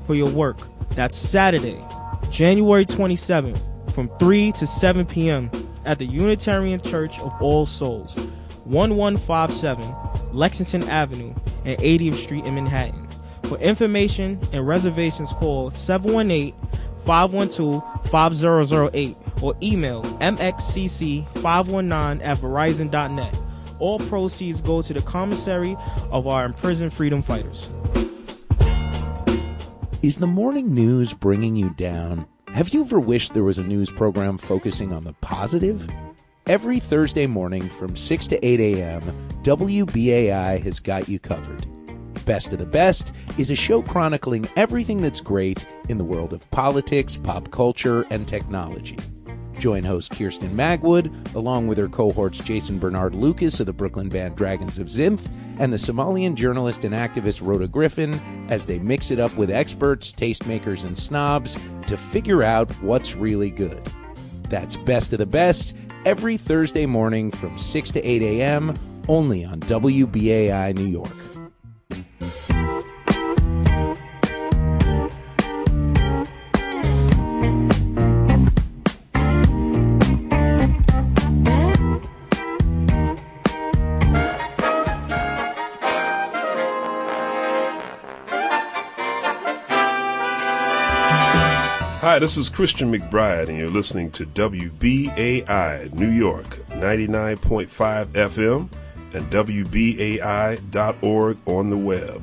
for your work. That's Saturday, January 27th, from 3 to 7 p.m. at the Unitarian Church of All Souls, 1157 Lexington Avenue and 80th Street in Manhattan. For information and reservations, call 718-512-5008 or email mxcc519@verizon.net. All proceeds go to the commissary of our imprisoned freedom fighters. Is the morning news bringing you down? Have you ever wished there was a news program focusing on the positive? Every Thursday morning from 6 to 8 a.m., WBAI has got you covered. Best of the Best is a show chronicling everything that's great in the world of politics, pop culture, and technology. Join host Kirsten Magwood, along with her cohorts Jason Bernard Lucas of the Brooklyn band Dragons of Zinth and the Somalian journalist and activist Rhoda Griffin, as they mix it up with experts, tastemakers, and snobs to figure out what's really good. That's Best of the Best every Thursday morning from 6 to 8 a.m., only on WBAI New York. Hi, this is Christian McBride, and you're listening to WBAI New York, 99.5 FM, and WBAI.org on the web.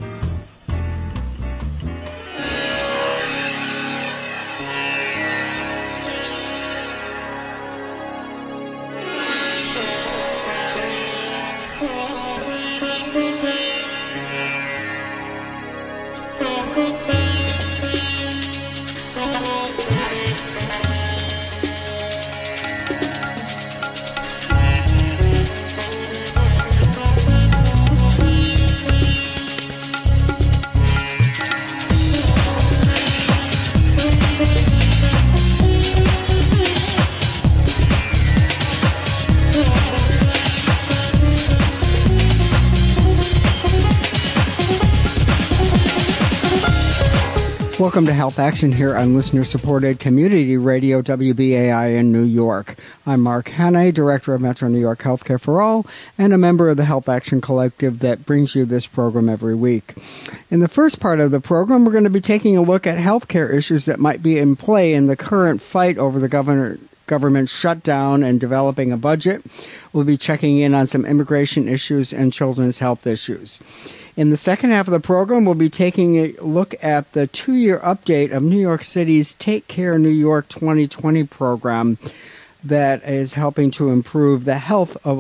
Welcome to Health Action here on listener-supported community radio WBAI in New York. I'm Mark Hannay, Director of Metro New York Healthcare for All, and a member of the Health Action Collective that brings you this program every week. In the first part of the program, we're going to be taking a look at healthcare issues that might be in play in the current fight over the government shutdown and developing a budget. We'll be checking in on some immigration issues and children's health issues. In the second half of the program, we'll be taking a look at the 2-year update of New York City's Take Care New York 2020 program that is helping to improve the health of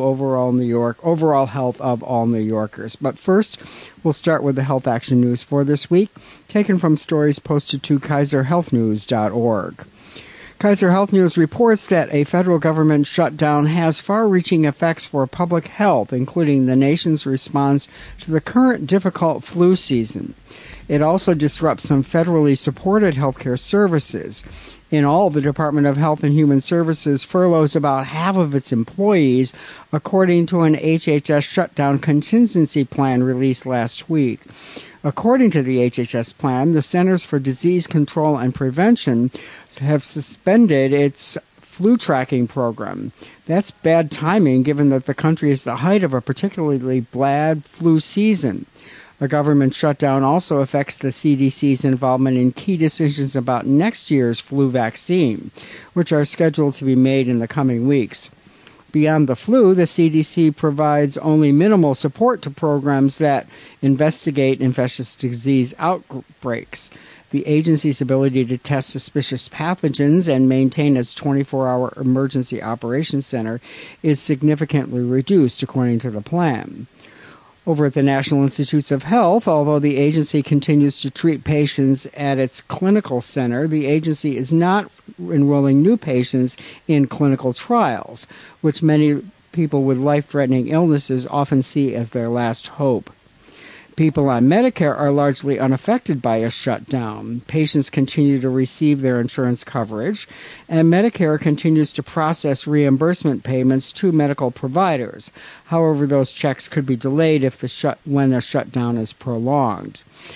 overall health of all New Yorkers. But first, we'll start with the health action news for this week, taken from stories posted to KaiserHealthNews.org. Kaiser Health News reports that a federal government shutdown has far-reaching effects for public health, including the nation's response to the current difficult flu season. It also disrupts some federally supported healthcare services. In all, the Department of Health and Human Services furloughs about half of its employees, according to an HHS shutdown contingency plan released last week. According to the HHS plan, the Centers for Disease Control and Prevention have suspended its flu tracking program. That's bad timing, given that the country is at the height of a particularly bad flu season. A government shutdown also affects the CDC's involvement in key decisions about next year's flu vaccine, which are scheduled to be made in the coming weeks. Beyond the flu, the CDC provides only minimal support to programs that investigate infectious disease outbreaks. The agency's ability to test suspicious pathogens and maintain its 24-hour emergency operations center is significantly reduced, according to the plan. Over at the National Institutes of Health, although the agency continues to treat patients at its clinical center, the agency is not enrolling new patients in clinical trials, which many people with life-threatening illnesses often see as their last hope. People on Medicare are largely unaffected by a shutdown. Patients continue to receive their insurance coverage, and Medicare continues to process reimbursement payments to medical providers. However, those checks could be delayed when a shutdown is prolonged.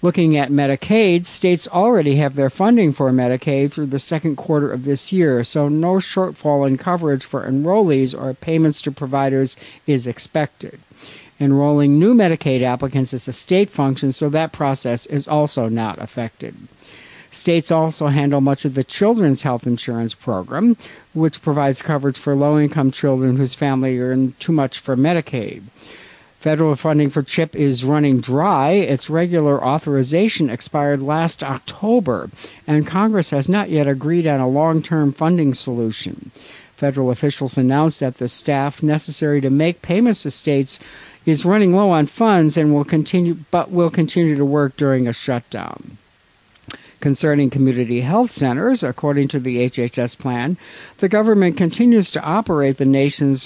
Looking at Medicaid, states already have their funding for Medicaid through the second quarter of this year, so no shortfall in coverage for enrollees or payments to providers is expected. Enrolling new Medicaid applicants is a state function, so that process is also not affected. States also handle much of the Children's Health Insurance Program, which provides coverage for low-income children whose family earn too much for Medicaid. Federal funding for CHIP is running dry. Its regular authorization expired last October, and Congress has not yet agreed on a long-term funding solution. Federal officials announced that the staff necessary to make payments to states is running low on funds and will continue to work during a shutdown. Concerning community health centers, according to the HHS plan, the government continues to operate the nation's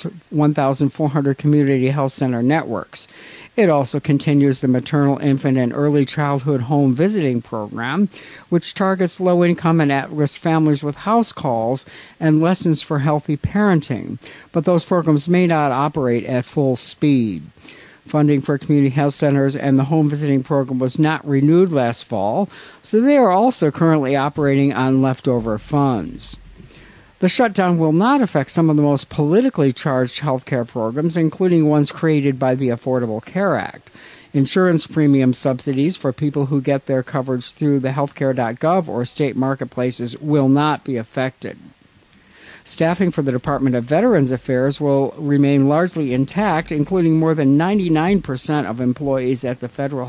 1,400 community health center networks. It also continues the maternal, infant, and early childhood home visiting program, which targets low-income and at-risk families with house calls and lessons for healthy parenting. But those programs may not operate at full speed. Funding for community health centers and the home visiting program was not renewed last fall, so they are also currently operating on leftover funds. The shutdown will not affect some of the most politically charged health care programs, including ones created by the Affordable Care Act. Insurance premium subsidies for people who get their coverage through the healthcare.gov or state marketplaces will not be affected. Staffing for the Department of Veterans Affairs will remain largely intact, including more than 99% of employees at the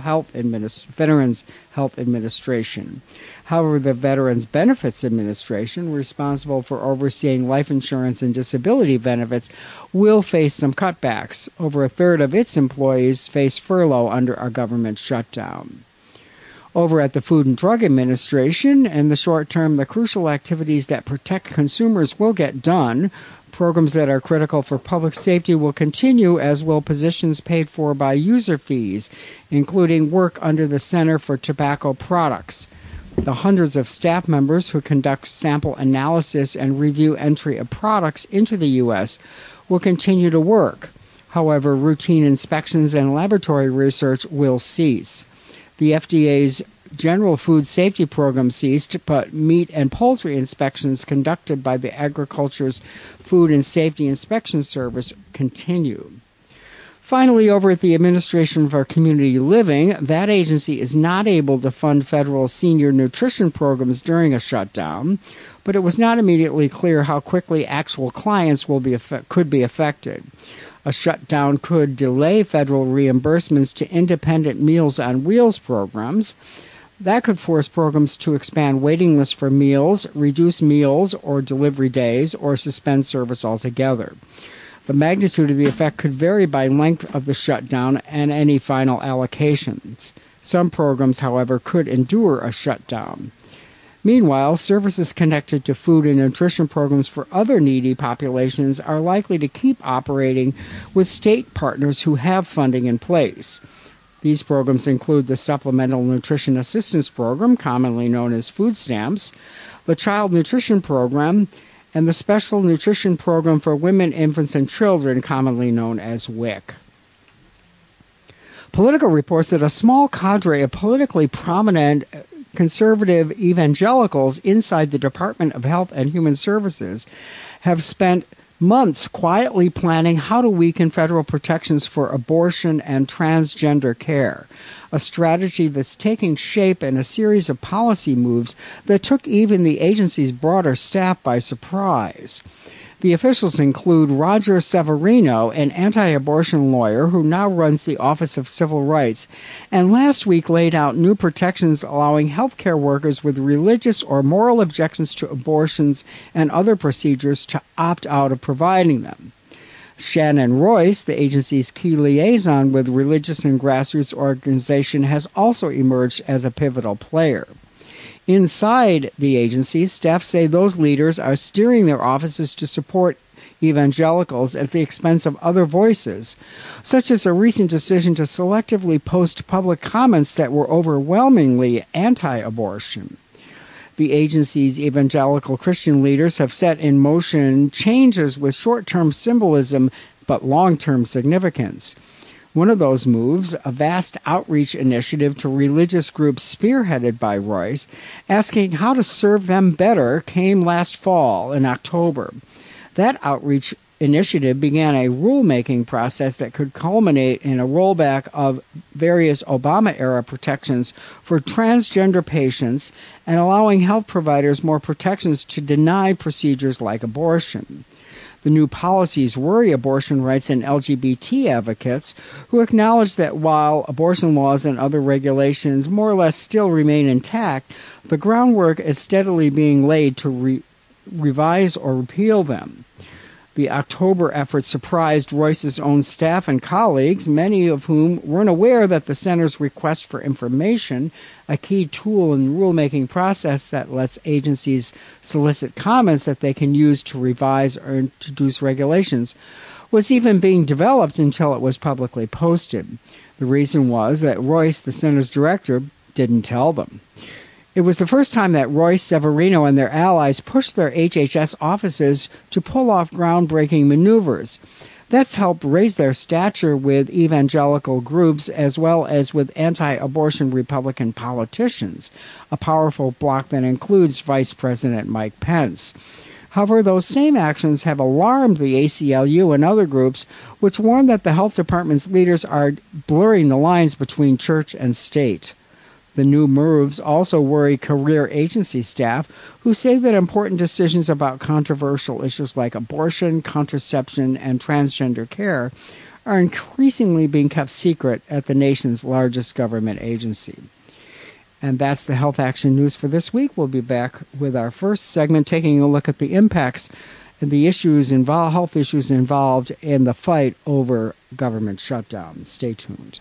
Veterans Health Administration. However, the Veterans Benefits Administration, responsible for overseeing life insurance and disability benefits, will face some cutbacks. Over a third of its employees face furlough under a government shutdown. Over at the Food and Drug Administration, in the short term, the crucial activities that protect consumers will get done. Programs that are critical for public safety will continue, as will positions paid for by user fees, including work under the Center for Tobacco Products. The hundreds of staff members who conduct sample analysis and review entry of products into the U.S. will continue to work. However, routine inspections and laboratory research will cease. The FDA's General Food Safety Program ceased, but meat and poultry inspections conducted by the Agriculture's Food and Safety Inspection Service continue. Finally, over at the Administration for Community Living, that agency is not able to fund federal senior nutrition programs during a shutdown, but it was not immediately clear how quickly actual clients could be affected. A shutdown could delay federal reimbursements to independent Meals on Wheels programs. That could force programs to expand waiting lists for meals, reduce meals or delivery days, or suspend service altogether. The magnitude of the effect could vary by length of the shutdown and any final allocations. Some programs, however, could endure a shutdown. Meanwhile, services connected to food and nutrition programs for other needy populations are likely to keep operating with state partners who have funding in place. These programs include the Supplemental Nutrition Assistance Program, commonly known as food stamps, the Child Nutrition Program, and the Special Nutrition Program for Women, Infants, and Children, commonly known as WIC. Politico reports that a small cadre of politically prominent conservative evangelicals inside the Department of Health and Human Services have spent months quietly planning how to weaken federal protections for abortion and transgender care, a strategy that's taking shape in a series of policy moves that took even the agency's broader staff by surprise. The officials include Roger Severino, an anti-abortion lawyer who now runs the Office of Civil Rights, and last week laid out new protections allowing healthcare workers with religious or moral objections to abortions and other procedures to opt out of providing them. Shannon Royce, the agency's key liaison with religious and grassroots organizations, has also emerged as a pivotal player. Inside the agency, staff say those leaders are steering their offices to support evangelicals at the expense of other voices, such as a recent decision to selectively post public comments that were overwhelmingly anti-abortion. The agency's evangelical Christian leaders have set in motion changes with short-term symbolism but long-term significance. One of those moves, a vast outreach initiative to religious groups spearheaded by Royce, asking how to serve them better, came last fall in October. That outreach initiative began a rulemaking process that could culminate in a rollback of various Obama-era protections for transgender patients and allowing health providers more protections to deny procedures like abortion. The new policies worry abortion rights and LGBT advocates who acknowledge that while abortion laws and other regulations more or less still remain intact, the groundwork is steadily being laid to revise or repeal them. The October effort surprised Royce's own staff and colleagues, many of whom weren't aware that the Center's request for information, a key tool in the rulemaking process that lets agencies solicit comments that they can use to revise or introduce regulations, was even being developed until it was publicly posted. The reason was that Royce, the Center's director, didn't tell them. It was the first time that Royce, Severino, and their allies pushed their HHS offices to pull off groundbreaking maneuvers. That's helped raise their stature with evangelical groups as well as with anti-abortion Republican politicians, a powerful bloc that includes Vice President Mike Pence. However, those same actions have alarmed the ACLU and other groups, which warn that the health department's leaders are blurring the lines between church and state. The new moves also worry career agency staff who say that important decisions about controversial issues like abortion, contraception, and transgender care are increasingly being kept secret at the nation's largest government agency. And that's the Health Action News for this week. We'll be back with our first segment taking a look at the impacts and the health issues involved in the fight over government shutdown. Stay tuned.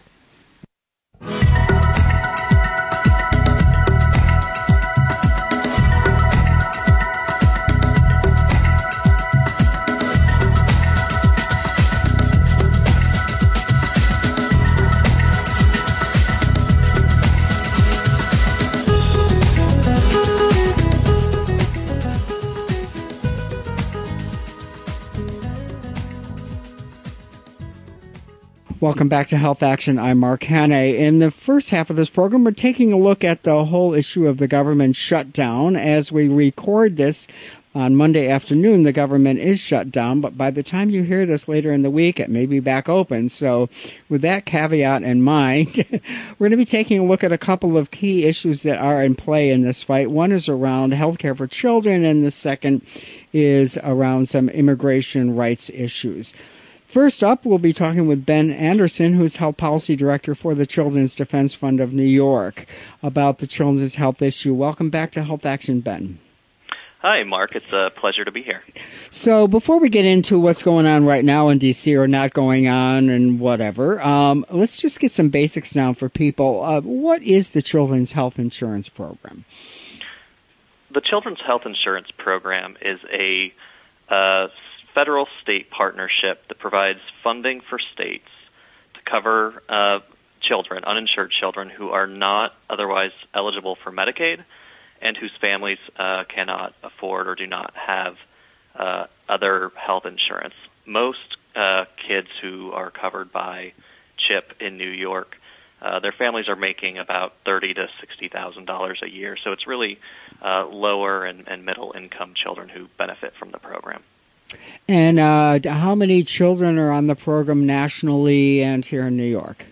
Welcome back to Health Action. I'm Mark Hannay. In the first half of this program, we're taking a look at the whole issue of the government shutdown. As we record this on Monday afternoon, the government is shut down, but by the time you hear this later in the week, it may be back open. So with that caveat in mind, we're going to be taking a look at a couple of key issues that are in play in this fight. One is around health care for children, and the second is around some immigration rights issues. First up, we'll be talking with Ben Anderson, who's Health Policy Director for the Children's Defense Fund of New York, about the children's health issue. Welcome back to Health Action, Ben. Hi, Mark. It's a pleasure to be here. So before we get into what's going on right now in D.C. or not going on and whatever, let's just get some basics down for people. What is the Children's Health Insurance Program? The Children's Health Insurance Program is a federal-state partnership that provides funding for states to cover children, uninsured children, who are not otherwise eligible for Medicaid and whose families cannot afford or do not have other health insurance. Most kids who are covered by CHIP in New York, their families are making about $30,000 to $60,000 a year, so it's really lower and middle-income children who benefit from the program. And how many children are on the program nationally and here in New York?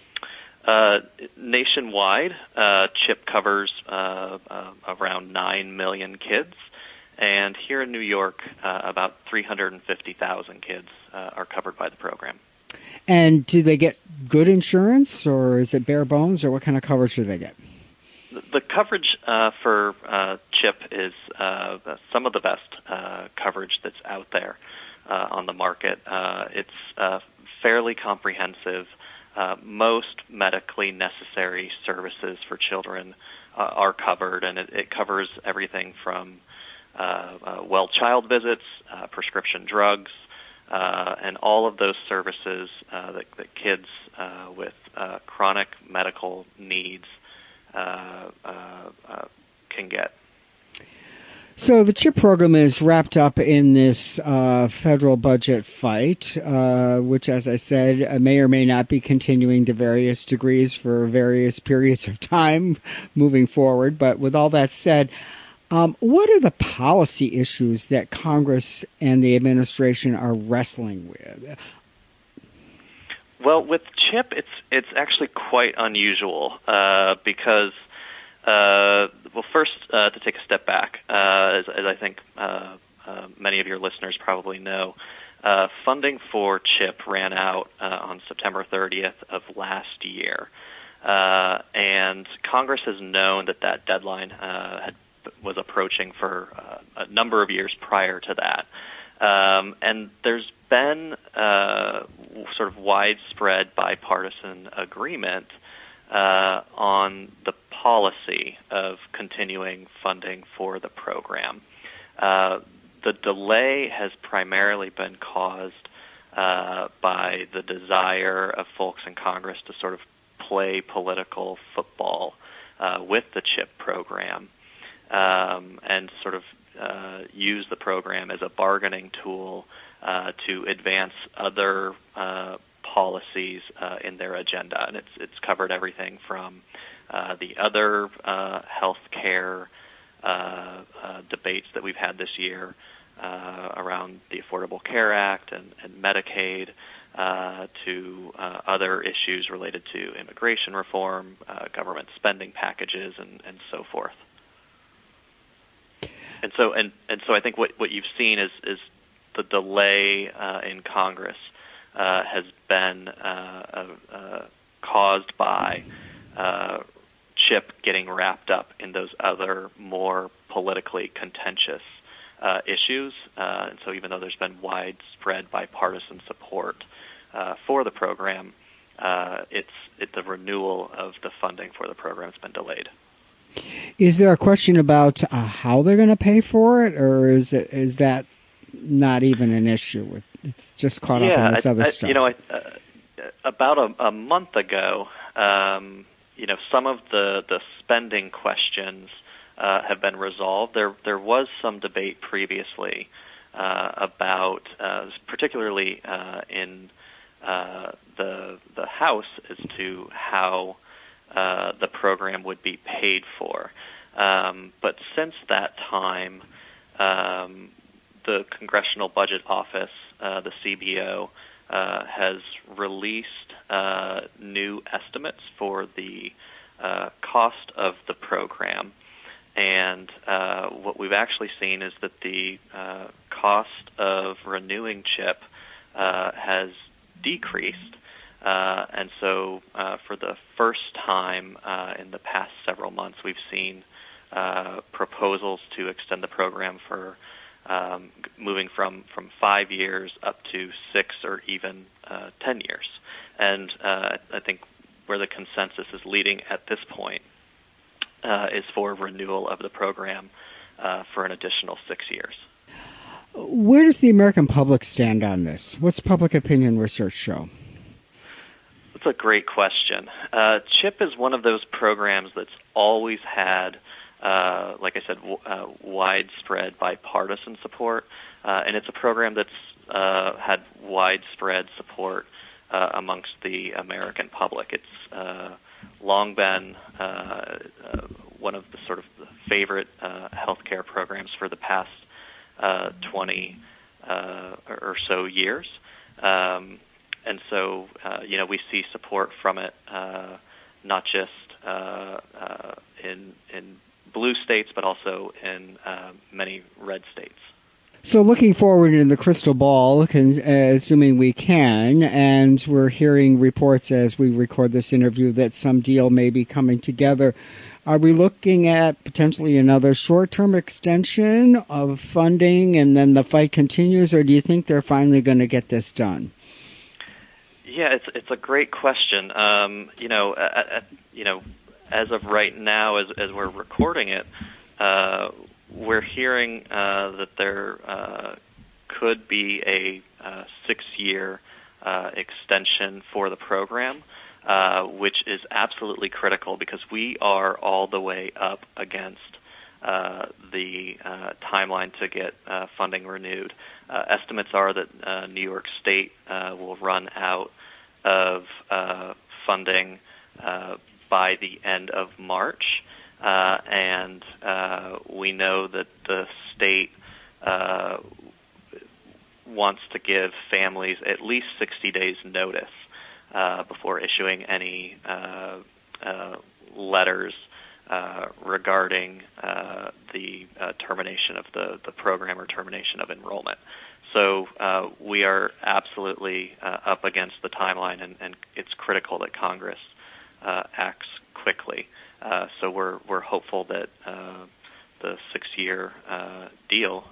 Nationwide, CHIP covers around 9 million kids, and here in New York, about 350,000 kids are covered by the program. And do they get good insurance, or is it bare bones, or what kind of coverage do they get? The coverage for CHIP is some of the best coverage that's out there on the market. It's fairly comprehensive. Most medically necessary services for children are covered, and it covers everything from well child visits, prescription drugs, and all of those services that kids with chronic medical needs can get. So the CHIP program is wrapped up in this federal budget fight, which, as I said, may or may not be continuing to various degrees for various periods of time moving forward. But with all that said, what are the policy issues that Congress and the administration are wrestling with? Well, with CHIP, it's actually quite unusual because, well, first, to take a step back, as I think many of your listeners probably know, funding for CHIP ran out on September 30th of last year, and Congress has known that deadline was approaching for a number of years prior to that. And there's been sort of widespread bipartisan agreement on the policy of continuing funding for the program. The delay has primarily been caused by the desire of folks in Congress to sort of play political football with the CHIP program and sort of use the program as a bargaining tool to advance other policies in their agenda. And it's covered everything from the other health care debates that we've had this year around the Affordable Care Act and Medicaid to other issues related to immigration reform, government spending packages, and so forth. And so I think what you've seen is the delay in Congress has been caused by CHIP getting wrapped up in those other more politically contentious issues. And so even though there's been widespread bipartisan support for the program, the renewal of the funding for the program has been delayed. Is there a question about how they're going to pay for it, or is that not even an issue? It's just caught up in this other stuff. You know, about a month ago, some of the spending questions have been resolved. There was some debate previously about, particularly in the House, as to how the program would be paid for. But since that time, the Congressional Budget Office, the CBO, has released new estimates for the cost of the program. And what we've actually seen is that the cost of renewing CHIP has decreased. And so for the first time in the past several months, we've seen proposals to extend the program for moving from 5 years up to 6 or even 10 years. And I think where the consensus is leading at this point is for renewal of the program for an additional 6 years. Where does the American public stand on this? What's public opinion research show? That's a great question. CHIP is one of those programs that's always had, like I said, widespread bipartisan support, and it's a program that's had widespread support amongst the American public. It's long been one of the sort of favorite healthcare programs for the past 20 or so years. And so, we see support from it, not just in blue states, but also in many red states. So looking forward in the crystal ball, assuming we can, and we're hearing reports as we record this interview that some deal may be coming together, are we looking at potentially another short-term extension of funding and then the fight continues, or do you think they're finally going to get this done? Yeah, it's a great question. As of right now, as we're recording it, we're hearing that there could be a 6-year extension for the program, which is absolutely critical because we are all the way up against the timeline to get funding renewed. Estimates are that New York State will run out of funding by the end of March, and we know that the state wants to give families at least 60 days notice before issuing any letters regarding the termination of the program or termination of enrollment. So we are absolutely up against the timeline, and it's critical that Congress acts quickly. So we're hopeful that the 6-year deal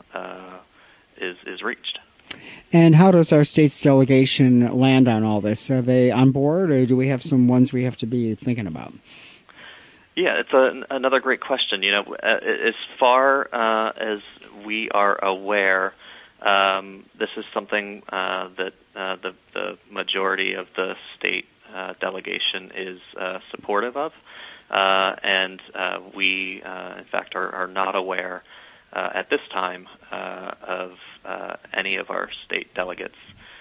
is reached. And how does our state's delegation land on all this? Are they on board, or do we have some ones we have to be thinking about? Yeah, it's another great question. As far as we are aware, this is something that the majority of the state delegation is supportive of, and we, in fact, are not aware at this time of any of our state delegates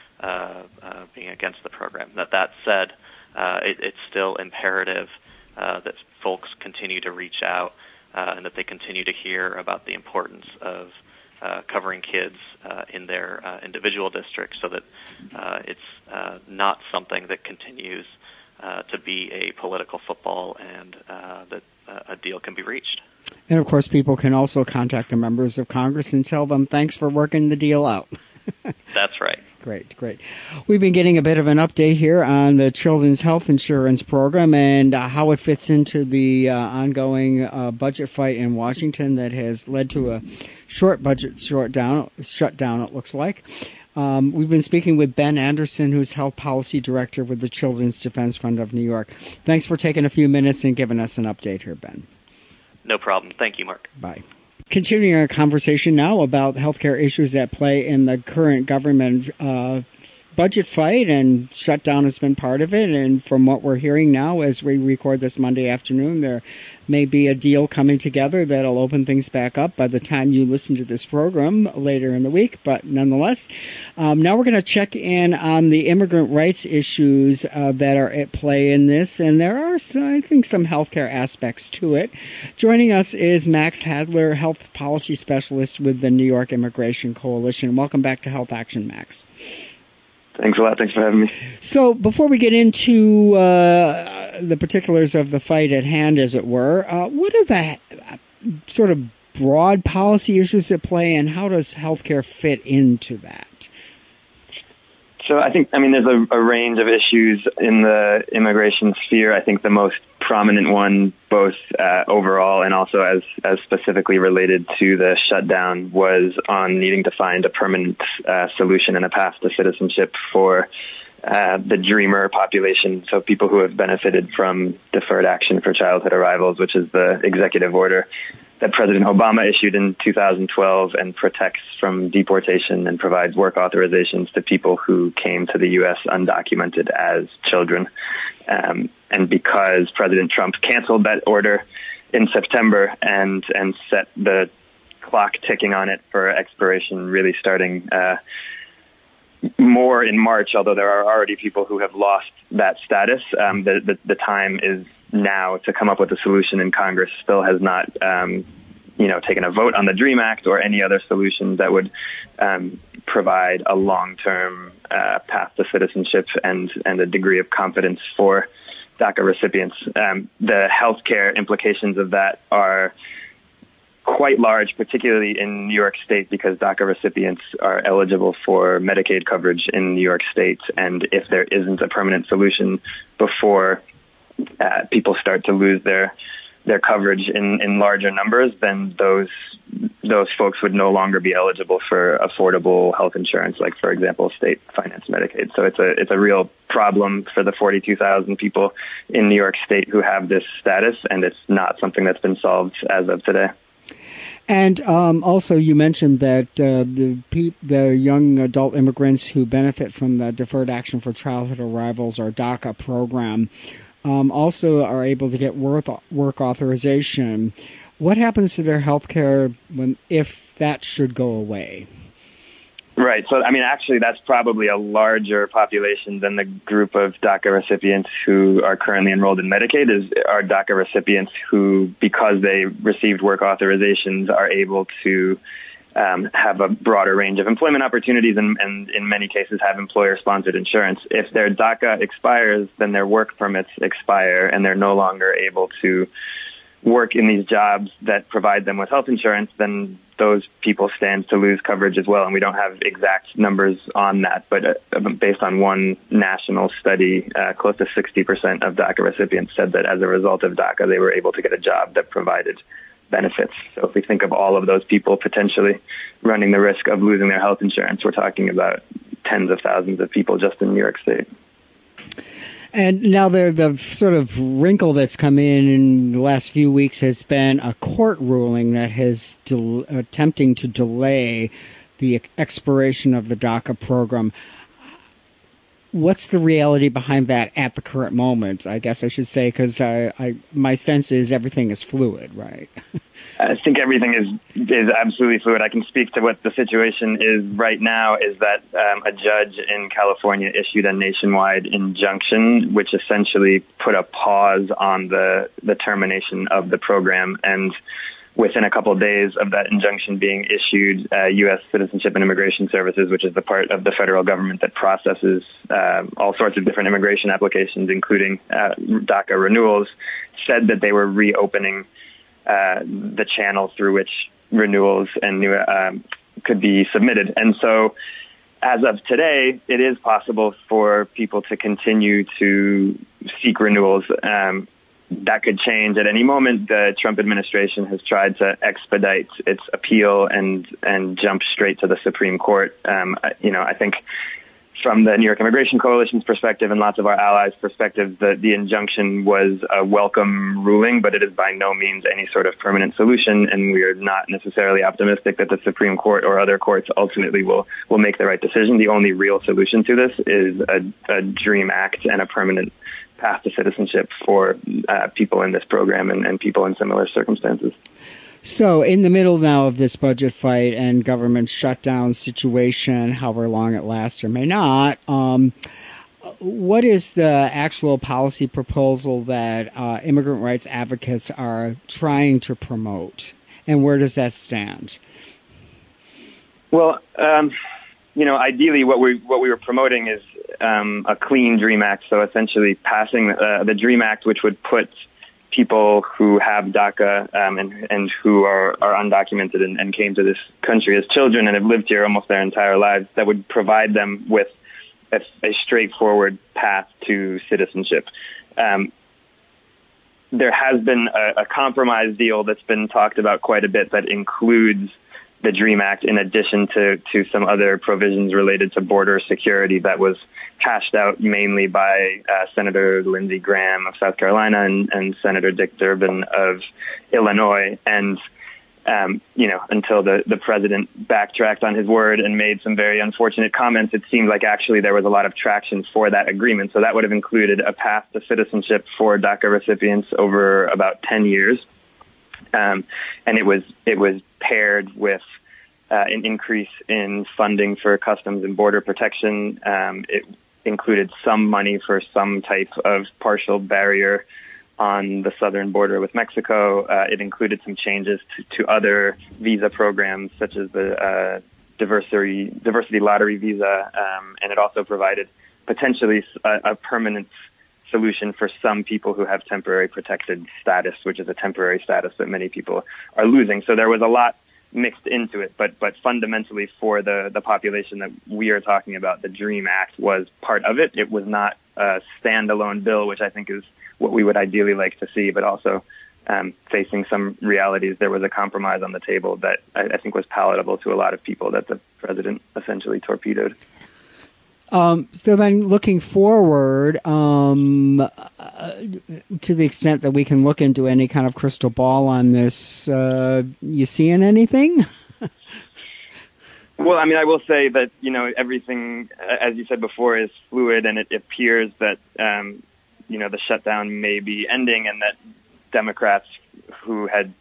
being against the program. That said, it's still imperative that folks continue to reach out and that they continue to hear about the importance of covering kids in their individual districts, so that it's not something that continues to be a political football, and that a deal can be reached. And, of course, people can also contact the members of Congress and tell them thanks for working the deal out. That's right. Great. We've been getting a bit of an update here on the Children's Health Insurance Program and how it fits into the ongoing budget fight in Washington that has led to a shutdown, it looks like. We've been speaking with Ben Anderson, who's Health Policy Director with the Children's Defense Fund of New York. Thanks for taking a few minutes and giving us an update here, Ben. No problem. Thank you, Mark. Bye. Continuing our conversation now about healthcare issues at play in the current government budget fight, and shutdown has been part of it. And from what we're hearing now as we record this Monday afternoon, there may be a deal coming together that'll open things back up by the time you listen to this program later in the week. But nonetheless, now we're going to check in on the immigrant rights issues that are at play in this. And there are, I think, some healthcare aspects to it. Joining us is Max Hadler, Health Policy Specialist with the New York Immigration Coalition. Welcome back to Health Action, Max. Thanks a lot. Thanks for having me. So before we get into the particulars of the fight at hand, as it were, what are the sort of broad policy issues at play, and how does healthcare fit into that? So I think, there's a range of issues in the immigration sphere. I think the most prominent one, both overall and also as specifically related to the shutdown, was on needing to find a permanent solution and a path to citizenship for the DREAMer population, so people who have benefited from Deferred Action for Childhood Arrivals, which is the executive order that President Obama issued in 2012 and protects from deportation and provides work authorizations to people who came to the U.S. undocumented as children. And because President Trump canceled that order in September and set the clock ticking on it for expiration really starting more in March, although there are already people who have lost that status, the time is now to come up with a solution, and Congress still has not, taken a vote on the DREAM Act or any other solutions that would provide a long-term path to citizenship and a degree of confidence for DACA recipients. The healthcare implications of that are quite large, particularly in New York State, because DACA recipients are eligible for Medicaid coverage in New York State, and if there isn't a permanent solution before people start to lose their coverage in larger numbers, then those folks would no longer be eligible for affordable health insurance, like, for example, state-financed Medicaid. So it's a real problem for the 42,000 people in New York State who have this status, and it's not something that's been solved as of today. And also, you mentioned that the young adult immigrants who benefit from the Deferred Action for Childhood Arrivals, or DACA program, also are able to get work authorization. What happens to their health care if that should go away? Right. So, I mean, actually, that's probably a larger population than the group of DACA recipients who are currently enrolled in Medicaid are DACA recipients who, because they received work authorizations, are able to have a broader range of employment opportunities and in many cases have employer-sponsored insurance. If their DACA expires, then their work permits expire and they're no longer able to work in these jobs that provide them with health insurance, then those people stand to lose coverage as well. And we don't have exact numbers on that, but based on one national study, close to 60% of DACA recipients said that as a result of DACA, they were able to get a job that provided benefits. So if we think of all of those people potentially running the risk of losing their health insurance, we're talking about tens of thousands of people just in New York State. And now the sort of wrinkle that's come in the last few weeks has been a court ruling that has attempting to delay the expiration of the DACA program. What's the reality behind that at the current moment? I guess I should say, because my sense is everything is fluid, right? I think everything is absolutely fluid. I can speak to what the situation is right now is that a judge in California issued a nationwide injunction, which essentially put a pause on the termination of the program. And within a couple of days of that injunction being issued, U.S. Citizenship and Immigration Services, which is the part of the federal government that processes all sorts of different immigration applications, including DACA renewals, said that they were reopening the channel through which renewals and new could be submitted. And so as of today, it is possible for people to continue to seek renewals. That could change at any moment. The Trump administration has tried to expedite its appeal and jump straight to the Supreme Court. I think from the New York Immigration Coalition's perspective and lots of our allies' perspective, the injunction was a welcome ruling, but it is by no means any sort of permanent solution, and we are not necessarily optimistic that the Supreme Court or other courts ultimately will make the right decision. The only real solution to this is a DREAM Act and a permanent path to citizenship for people in this program and people in similar circumstances. So in the middle now of this budget fight and government shutdown situation, however long it lasts or may not, what is the actual policy proposal that immigrant rights advocates are trying to promote, and where does that stand? Well, ideally what we were promoting is a clean DREAM Act, so essentially passing the DREAM Act, which would put people who have DACA and who are undocumented and came to this country as children and have lived here almost their entire lives, that would provide them with a straightforward path to citizenship. There has been a compromise deal that's been talked about quite a bit that includes the DREAM Act in addition to some other provisions related to border security that was hashed out mainly by Senator Lindsey Graham of South Carolina and Senator Dick Durbin of Illinois. And, until the president backtracked on his word and made some very unfortunate comments, it seemed like actually there was a lot of traction for that agreement. So that would have included a path to citizenship for DACA recipients over about 10 years. And it was paired with an increase in funding for customs and border protection. It included some money for some type of partial barrier on the southern border with Mexico. It included some changes to other visa programs, such as the diversity lottery visa, and it also provided potentially a permanent solution for some people who have temporary protected status, which is a temporary status that many people are losing. So there was a lot mixed into it, but fundamentally for the population that we are talking about, the DREAM Act was part of it. It was not a standalone bill, which I think is what we would ideally like to see, but also facing some realities. There was a compromise on the table that I think was palatable to a lot of people that the president essentially torpedoed. So then looking forward, to the extent that we can look into any kind of crystal ball on this, you seeing anything? Well, I mean, I will say that, everything, as you said before, is fluid, and it appears that, the shutdown may be ending and that Democrats who had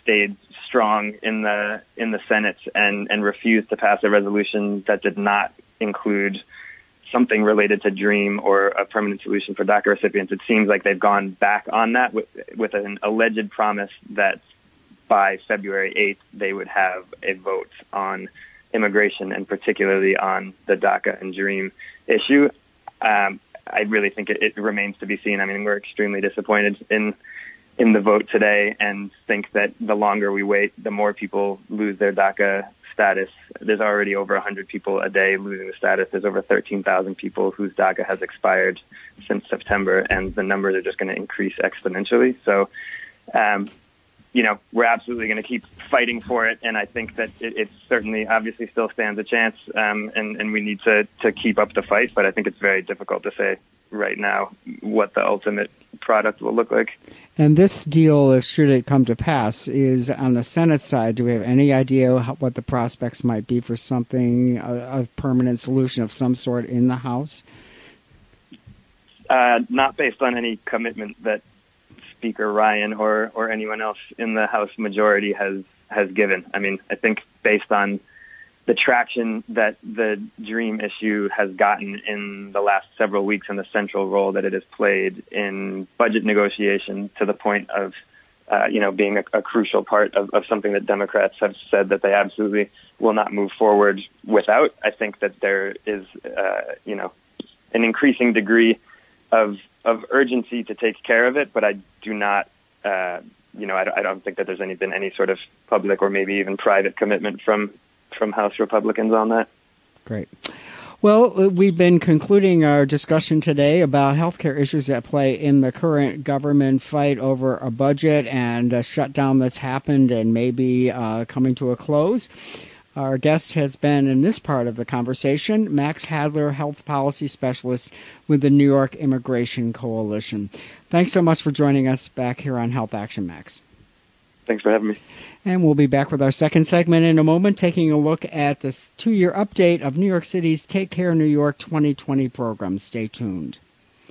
stayed strong in the Senate and refused to pass a resolution that did not include something related to DREAM or a permanent solution for DACA recipients. It seems like they've gone back on that with an alleged promise that by February 8th they would have a vote on immigration and particularly on the DACA and DREAM issue. I really think it remains to be seen. I mean, we're extremely disappointed in the vote today and think that the longer we wait, the more people lose their DACA status. There's already over 100 people a day losing the status. There's over 13,000 people whose DACA has expired since September, and the numbers are just going to increase exponentially. So, we're absolutely going to keep fighting for it, and I think that it certainly obviously still stands a chance, and we need to keep up the fight, but I think it's very difficult to say right now what the ultimate product will look like. And this deal, if should it come to pass, is on the Senate side. Do we have any idea what the prospects might be for something, a permanent solution of some sort in the House? Not based on any commitment that Speaker Ryan or anyone else in the House majority has given. I mean, I think based on the traction that the DREAM issue has gotten in the last several weeks and the central role that it has played in budget negotiation to the point of, being a crucial part of something that Democrats have said that they absolutely will not move forward without. I think that there is, an increasing degree of urgency to take care of it, but I do not, I don't think that there's been any sort of public or maybe even private commitment from House Republicans on that. Great. Well, we've been concluding our discussion today about healthcare issues at play in the current government fight over a budget and a shutdown that's happened and maybe coming to a close. Our guest has been, in this part of the conversation, Max Hadler, Health Policy Specialist with the New York Immigration Coalition. Thanks so much for joining us back here on Health Action, Max. Thanks for having me. And we'll be back with our second segment in a moment, taking a look at this 2-year update of New York City's Take Care New York 2020 program. Stay tuned.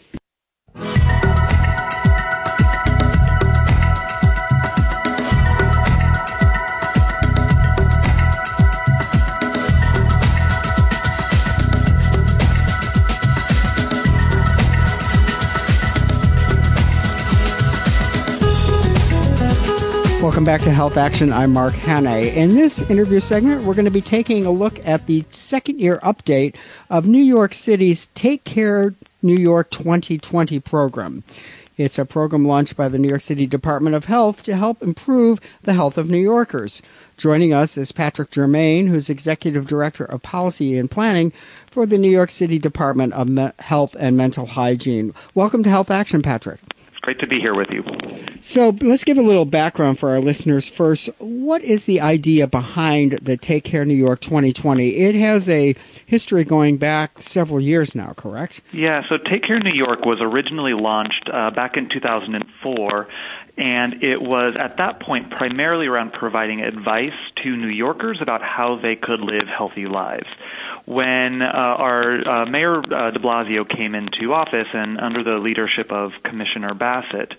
Welcome back to Health Action. I'm Mark Hannay. In this interview segment, we're going to be taking a look at the second-year update of New York City's Take Care New York 2020 program. It's a program launched by the New York City Department of Health to help improve the health of New Yorkers. Joining us is Patrick Germain, who's Executive Director of Policy and Planning for the New York City Department of Health and Mental Hygiene. Welcome to Health Action, Patrick. Great to be here with you. So let's give a little background for our listeners first. What is the idea behind the Take Care New York 2020? It has a history going back several years now, correct? Yeah, so Take Care New York was originally launched back in 2004, and it was at that point primarily around providing advice to New Yorkers about how they could live healthy lives. When our Mayor de Blasio came into office and under the leadership of Commissioner Bassett,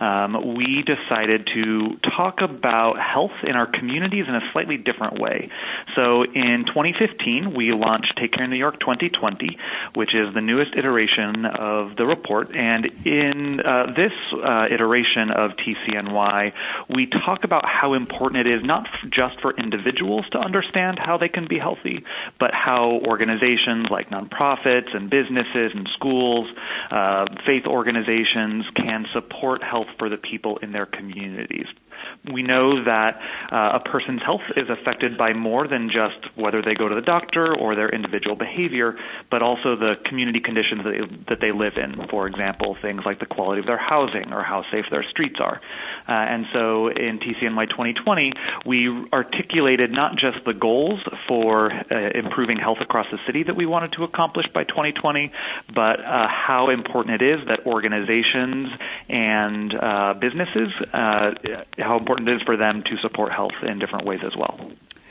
we decided to talk about health in our communities in a slightly different way. So in 2015, we launched Take Care New York 2020, which is the newest iteration of the report. And in this iteration of TCNY, we talk about how important it is not just for individuals to understand how they can be healthy, but how organizations like nonprofits and businesses and schools, faith organizations can support health for the people in their communities. We know that a person's health is affected by more than just whether they go to the doctor or their individual behavior, but also the community conditions that they live in. For example, things like the quality of their housing or how safe their streets are. And so in TCNY 2020, we articulated not just the goals for improving health across the city that we wanted to accomplish by 2020, but how important it is that organizations and businesses, how important it is for them to support health in different ways as well.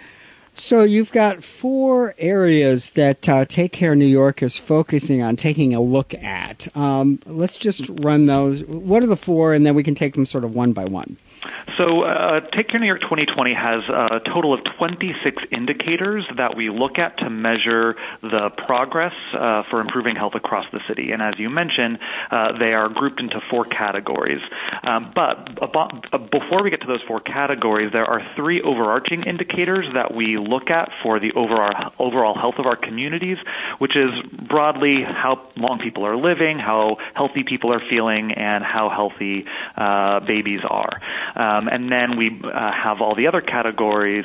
So you've got 4 areas that Take Care New York is focusing on taking a look at. Let's just run those. What are the 4, and then we can take them sort of one by one. So Take Care New York 2020 has a total of 26 indicators that we look at to measure the progress for improving health across the city. And as you mentioned, they are grouped into 4 categories. But before we get to those 4 categories, there are 3 overarching indicators that we look at for the overall health of our communities, which is broadly how long people are living, how healthy people are feeling, and how healthy babies are. And then we have all the other categories,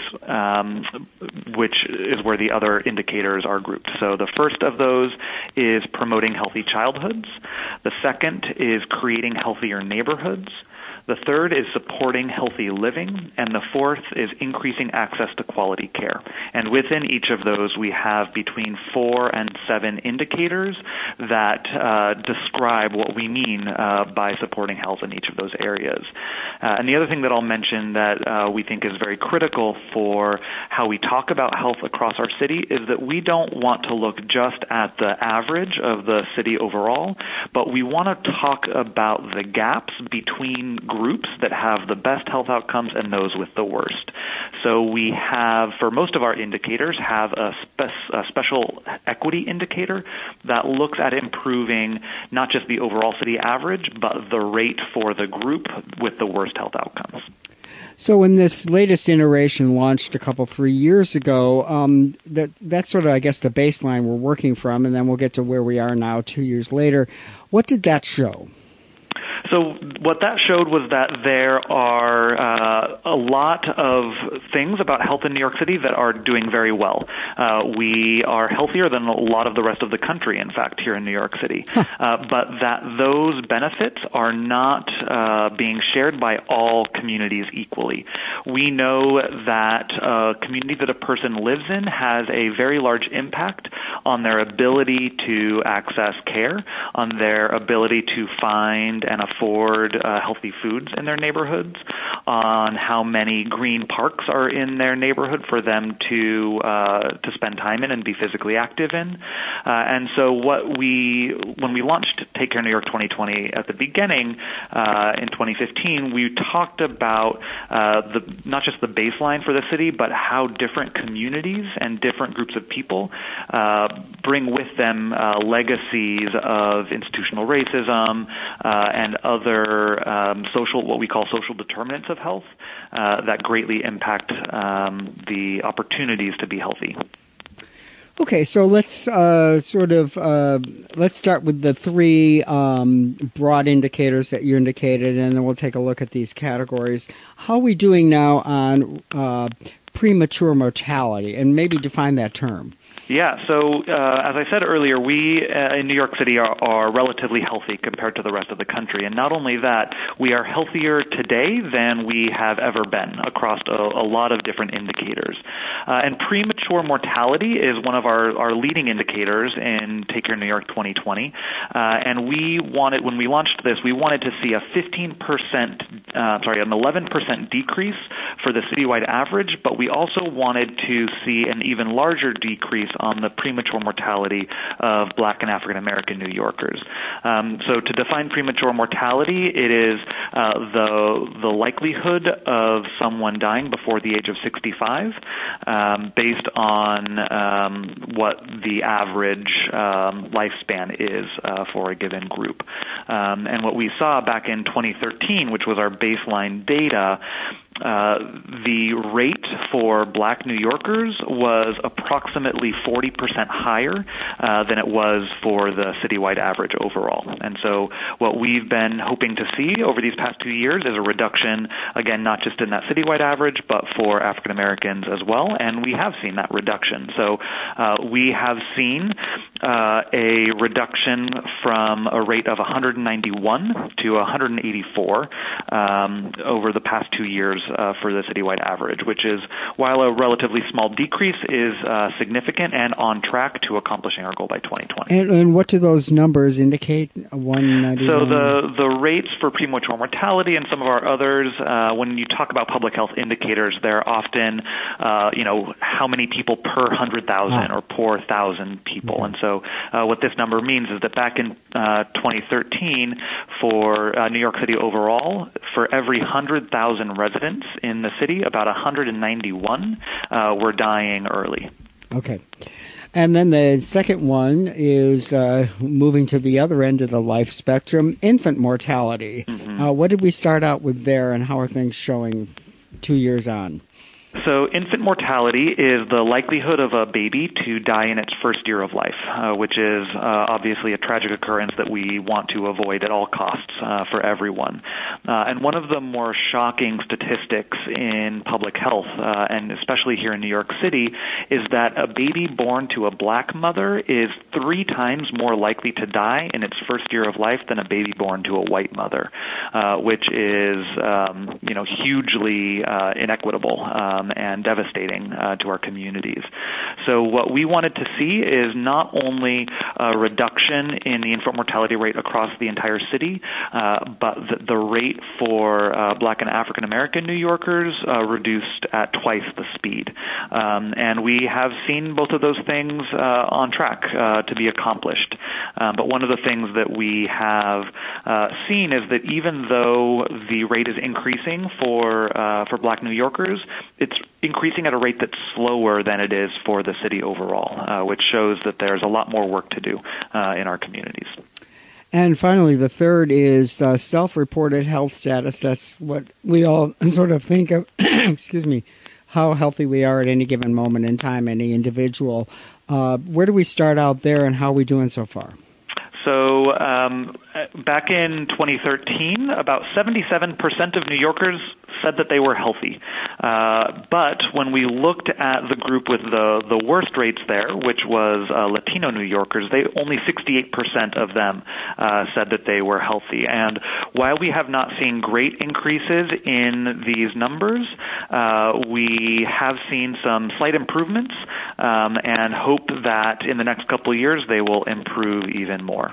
which is where the other indicators are grouped. So the first of those is promoting healthy childhoods. The second is creating healthier neighborhoods. The third is supporting healthy living, and the fourth is increasing access to quality care. And within each of those, we have between 4 and 7 indicators that describe what we mean by supporting health in each of those areas. And the other thing that I'll mention that we think is very critical for how we talk about health across our city is that we don't want to look just at the average of the city overall, but we want to talk about the gaps between groups that have the best health outcomes and those with the worst. So we have, for most of our indicators, have a special equity indicator that looks at improving not just the overall city average, but the rate for the group with the worst health outcomes. So when this latest iteration launched 3 years ago, that's sort of, I guess, the baseline we're working from, and then we'll get to where we are now 2 years later. What did that show? So what that showed was that there are a lot of things about health in New York City that are doing very well. We are healthier than a lot of the rest of the country, in fact, here in New York City. But that those benefits are not being shared by all communities equally. We know that a community that a person lives in has a very large impact on their ability to access care, on their ability to find and afford healthy foods in their neighborhoods, on how many green parks are in their neighborhood for them to spend time in and be physically active in. And so when we launched Take Care New York 2020 at the beginning in 2015, we talked about not just the baseline for the city, but how different communities and different groups of people bring with them legacies of institutional racism and other what we call social determinants of health that greatly impact the opportunities to be healthy. Okay, so let's let's start with the 3 broad indicators that you indicated, and then we'll take a look at these categories. How are we doing now on premature mortality, and maybe define that term? Yeah, so as I said earlier, we in New York City are relatively healthy compared to the rest of the country. And not only that, we are healthier today than we have ever been across a lot of different indicators. And premature mortality is one of our leading indicators in Take Care New York 2020. And when we launched this, we wanted to see an 11% decrease for the citywide average, but we also wanted to see an even larger decrease on the premature mortality of Black and African American New Yorkers. So to define premature mortality, it is the likelihood of someone dying before the age of 65, based on what the average lifespan is for a given group. And what we saw back in 2013, which was our baseline data, the rate for Black New Yorkers was approximately 40% higher than it was for the citywide average overall. And so what we've been hoping to see over these past 2 years is a reduction, again, not just in that citywide average, but for African Americans as well, and we have seen that reduction. So we have seen a reduction from a rate of 191 to 184 over the past 2 years for the citywide average, which is, while a relatively small decrease, is significant and on track to accomplishing our goal by 2020. And what do those numbers indicate? 191? So the rates for premature mortality and some of our others, when you talk about public health indicators, they're often, how many people per 100,000 or per 1,000 people. And so what this number means is that back in 2013, for New York City overall, for every 100,000 residents in the city, about 191 were dying early. Okay. And then the second one is moving to the other end of the life spectrum, infant mortality. What did we start out with there, and how are things showing 2 years on? So infant mortality is the likelihood of a baby to die in its first year of life, which is obviously a tragic occurrence that we want to avoid at all costs for everyone. And one of the more shocking statistics in public health, and especially here in New York City, is that a baby born to a black mother is 3 times more likely to die in its first year of life than a baby born to a white mother, which is hugely inequitable and devastating to our communities. So what we wanted to see is not only a reduction in the infant mortality rate across the entire city, but the rate for Black and African American New Yorkers reduced at twice the speed. And we have seen both of those things on track to be accomplished. But one of the things that we have seen is that even though the rate is increasing for Black New Yorkers, it's increasing at a rate that's slower than it is for the city overall, which shows that there's a lot more work to do in our communities. And finally, the third is self-reported health status. That's what we all sort of think of, excuse me, how healthy we are at any given moment in time, any individual. Where do we start out there, and how are we doing so far? So back in 2013, about 77% of New Yorkers said that they were healthy. But when we looked at the group with the worst rates there, which was Latino New Yorkers, only 68% of them said that they were healthy. And while we have not seen great increases in these numbers, we have seen some slight improvements and hope that in the next couple of years they will improve even more.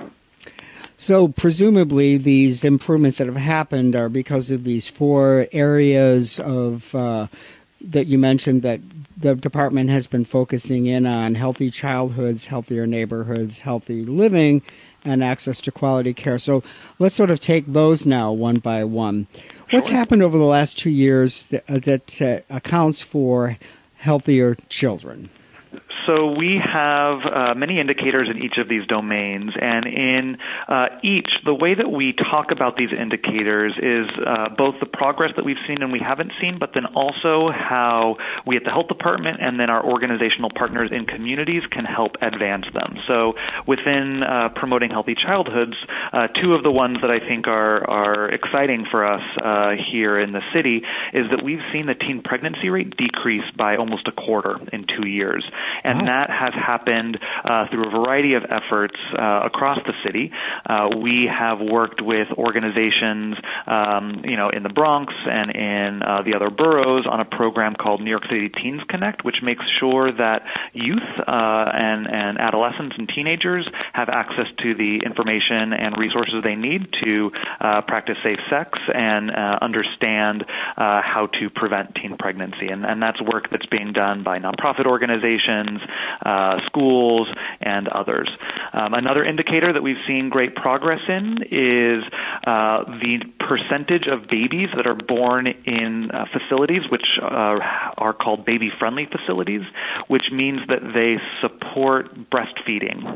So presumably these improvements that have happened are because of these 4 areas of that you mentioned that the department has been focusing in on: healthy childhoods, healthier neighborhoods, healthy living, and access to quality care. So let's sort of take those now one by one. What's happened over the last 2 years that accounts for healthier children? So we have many indicators in each of these domains, and in each, the way that we talk about these indicators is both the progress that we've seen and we haven't seen, but then also how we at the health department and then our organizational partners in communities can help advance them. So within promoting healthy childhoods, 2 of the ones that I think are exciting for us here in the city is that we've seen the teen pregnancy rate decrease by almost a quarter in 2 years. And that has happened through a variety of efforts across the city. We have worked with organizations, in the Bronx and in the other boroughs on a program called New York City Teens Connect, which makes sure that youth and adolescents and teenagers have access to the information and resources they need to practice safe sex and understand how to prevent teen pregnancy. And that's work that's being done by nonprofit organizations, schools, and others. Another indicator that we've seen great progress in is the percentage of babies that are born in facilities which are called baby-friendly facilities, which means that they support breastfeeding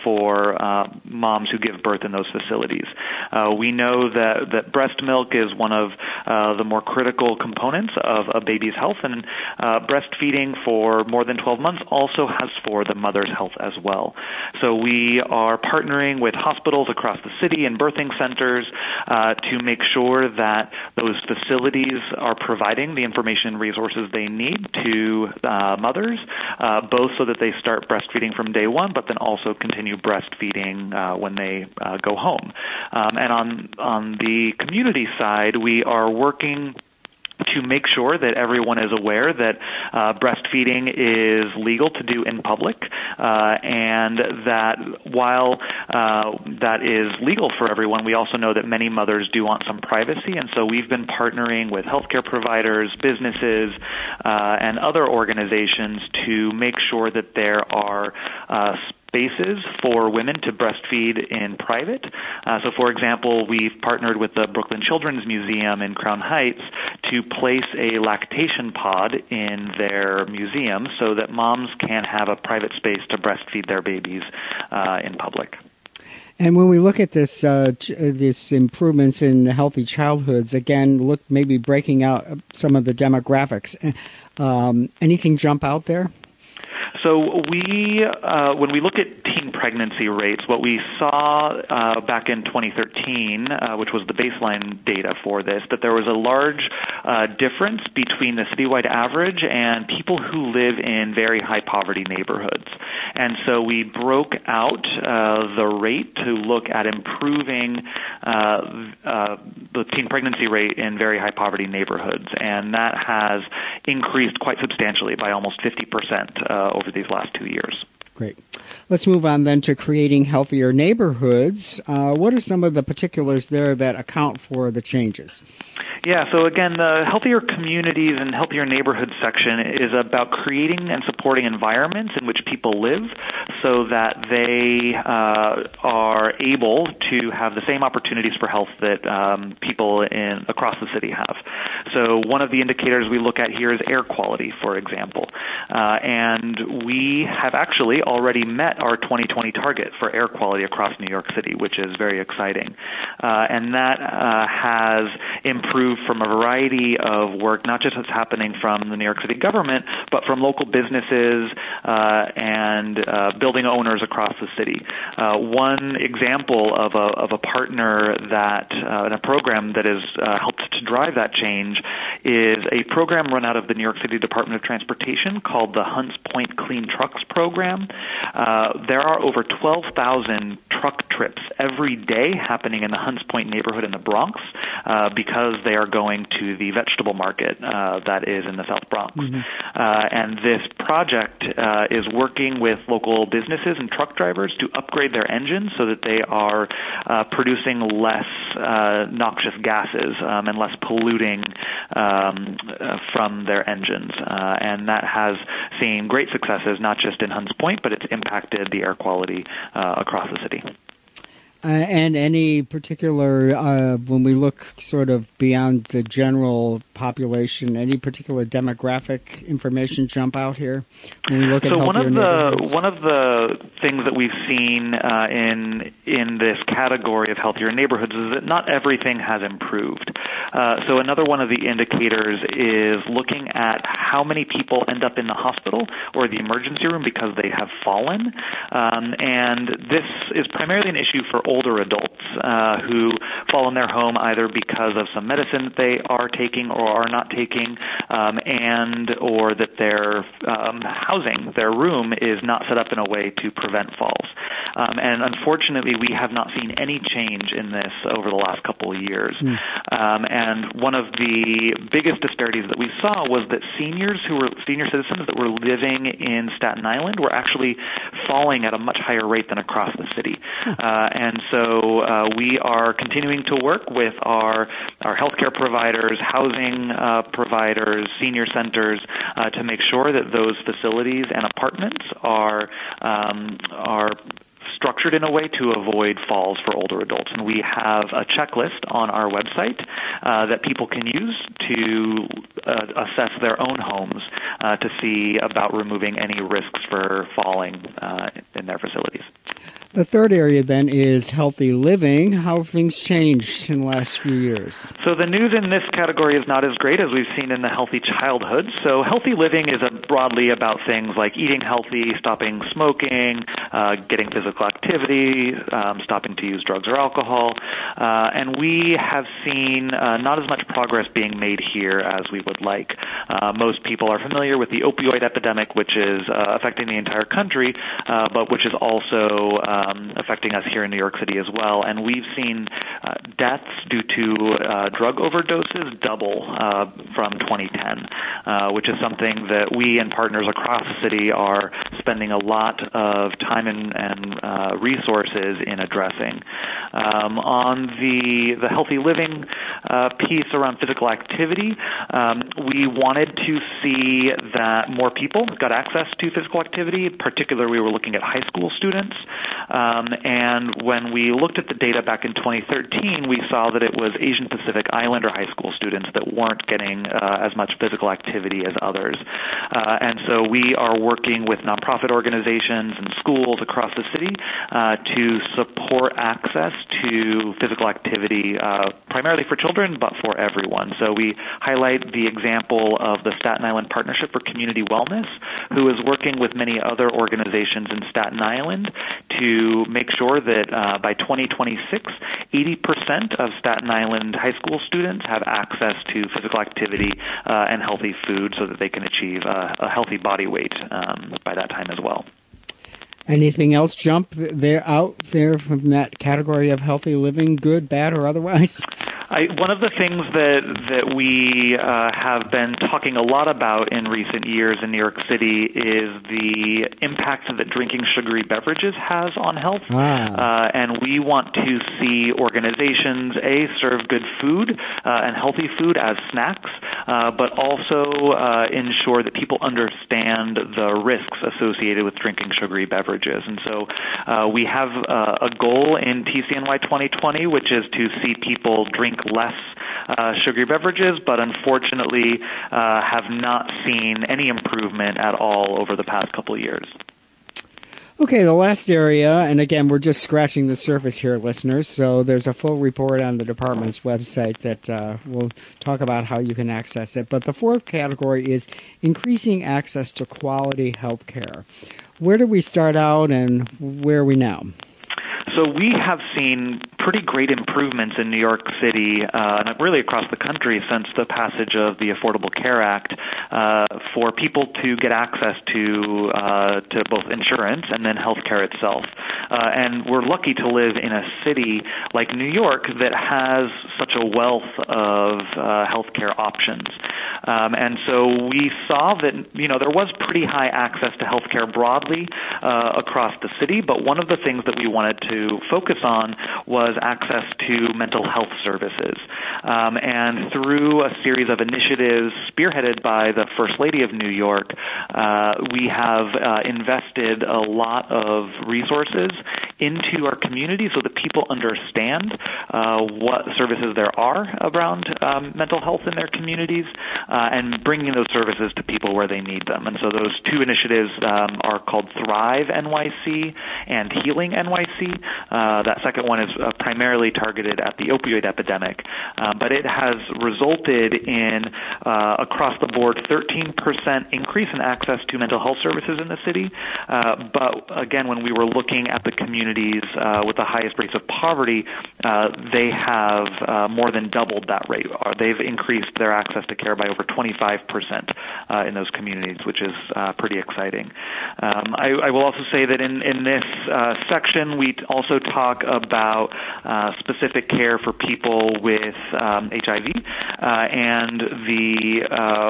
for moms who give birth in those facilities. We know that breast milk is one of the more critical components of a baby's health, and breastfeeding for more than 12 months also has for the mother's health as well. So we are partnering with hospitals across the city and birthing centers to make sure that those facilities are providing the information and resources they need to mothers, both so that they start breastfeeding from day one, but then also continue breastfeeding when they go home. And on the community side, we are working to make sure that everyone is aware that breastfeeding is legal to do in public, and that while that is legal for everyone, we also know that many mothers do want some privacy, and so we've been partnering with healthcare providers, businesses, and other organizations to make sure that there are spaces for women to breastfeed in private. So, for example, we've partnered with the Brooklyn Children's Museum in Crown Heights to place a lactation pod in their museum so that moms can have a private space to breastfeed their babies in public. And when we look at this improvements in healthy childhoods, again, maybe breaking out some of the demographics. Anything jump out there? So when we look at teen pregnancy rates, what we saw back in 2013, which was the baseline data for this, that there was a large difference between the citywide average and people who live in very high poverty neighborhoods. And so we broke out the rate to look at improving the teen pregnancy rate in very high poverty neighborhoods, and that has increased quite substantially by almost 50% over these last 2 years. Great. Let's move on then to creating healthier neighborhoods. What are some of the particulars there that account for the changes? Yeah, so again, the Healthier Communities and Healthier Neighborhoods section is about creating and supporting environments in which people live so that they are able to have the same opportunities for health that people across the city have. So one of the indicators we look at here is air quality, for example. And we have actually already met our 2020 target for air quality across New York City, which is very exciting. And that has improved from a variety of work, not just what's happening from the New York City government, but from local businesses and building owners across the city. One example of a partner that in a program that has helped to drive that change is a program run out of the New York City Department of Transportation called the Hunts Point Clean Trucks Program. There are over 12,000 truck trips every day happening in the Hunts Point neighborhood in the Bronx because they are going to the vegetable market that is in the South Bronx. Mm-hmm. And this project is working with local businesses and truck drivers to upgrade their engines so that they are producing less noxious gases and less polluting from their engines. And that has seen great successes, not just in Hunts Point, but it's impacted the air quality across the city. And any particular, when we look sort of beyond the general population, any particular demographic information jump out here when we look at healthier neighborhoods? One of the things that we've seen in this category of healthier neighborhoods is that not everything has improved. So another one of the indicators is looking at how many people end up in the hospital or the emergency room because they have fallen. And this is primarily an issue for older adults who fall in their home either because of some medicine that they are taking or are not taking, and or that their housing, their room, is not set up in a way to prevent falls. And unfortunately, we have not seen any change in this over the last couple of years. And one of the biggest disparities that we saw was that senior citizens that were living in Staten Island were actually falling at a much higher rate than across the city. And so we are continuing to work with our healthcare providers, housing providers, senior centers to make sure that those facilities and apartments are structured in a way to avoid falls for older adults. And we have a checklist on our website that people can use to assess their own homes to see about removing any risks for falling in their facilities. The third area, then, is healthy living. How have things changed in the last few years? So the news in this category is not as great as we've seen in the healthy childhood. So healthy living is broadly about things like eating healthy, stopping smoking, getting physical activity, stopping to use drugs or alcohol. And we have seen not as much progress being made here as we would like. Most people are familiar with the opioid epidemic, which is affecting the entire country, but which is also affecting us here in New York City as well. And we've seen deaths due to drug overdoses double from 2010, which is something that we and partners across the city are spending a lot of time and resources in addressing. On the healthy living piece around physical activity, we wanted to see that more people got access to physical activity. Particularly, we were looking at high school students. And when we looked at the data back in 2013, we saw that it was Asian Pacific Islander high school students that weren't getting as much physical activity as others. And so we are working with nonprofit organizations and schools across the city to support access to physical activity, primarily for children, but for everyone. So we highlight the example of the Staten Island Partnership for Community Wellness, who is working with many other organizations in Staten Island to make sure that by 2026, 80% of Staten Island high school students have access to physical activity and healthy food so that they can achieve a healthy body weight by that time as well. Anything else jump out there from that category of healthy living, good, bad, or otherwise? One of the things that we have been talking a lot about in recent years in New York City is the impact that drinking sugary beverages has on health. And we want to see organizations, serve good food and healthy food as snacks, but also ensure that people understand the risks associated with drinking sugary beverages. And so we have a goal in PCNY 2020, which is to see people drink less sugary beverages, but unfortunately have not seen any improvement at all over the past couple of years. Okay, the last area, and again, we're just scratching the surface here, listeners, so there's a full report on the department's website that will talk about how you can access it. But the fourth category is increasing access to quality health care. Where do we start out and where are we now? So we have seen pretty great improvements in New York City, and really across the country since the passage of the Affordable Care Act, for people to get access to both insurance and then health care itself. And we're lucky to live in a city like New York that has such a wealth of health care options. And so we saw that, there was pretty high access to health care broadly across the city, but one of the things that we wanted to focus on was access to mental health services. And through a series of initiatives spearheaded by the First Lady of New York, we have invested a lot of resources into our community so that people understand what services there are around mental health in their communities and bringing those services to people where they need them. And so those two initiatives are called Thrive NYC and Healing NYC. That second one is primarily targeted at the opioid epidemic, but it has resulted in, across the board, 13% increase in access to mental health services in the city. But again, when we were looking at the communities with the highest rates of poverty, they have more than doubled that rate. They've increased their access to care by over 25% in those communities, which is pretty exciting. I will also say that in this section, we also talk about specific care for people with HIV, and the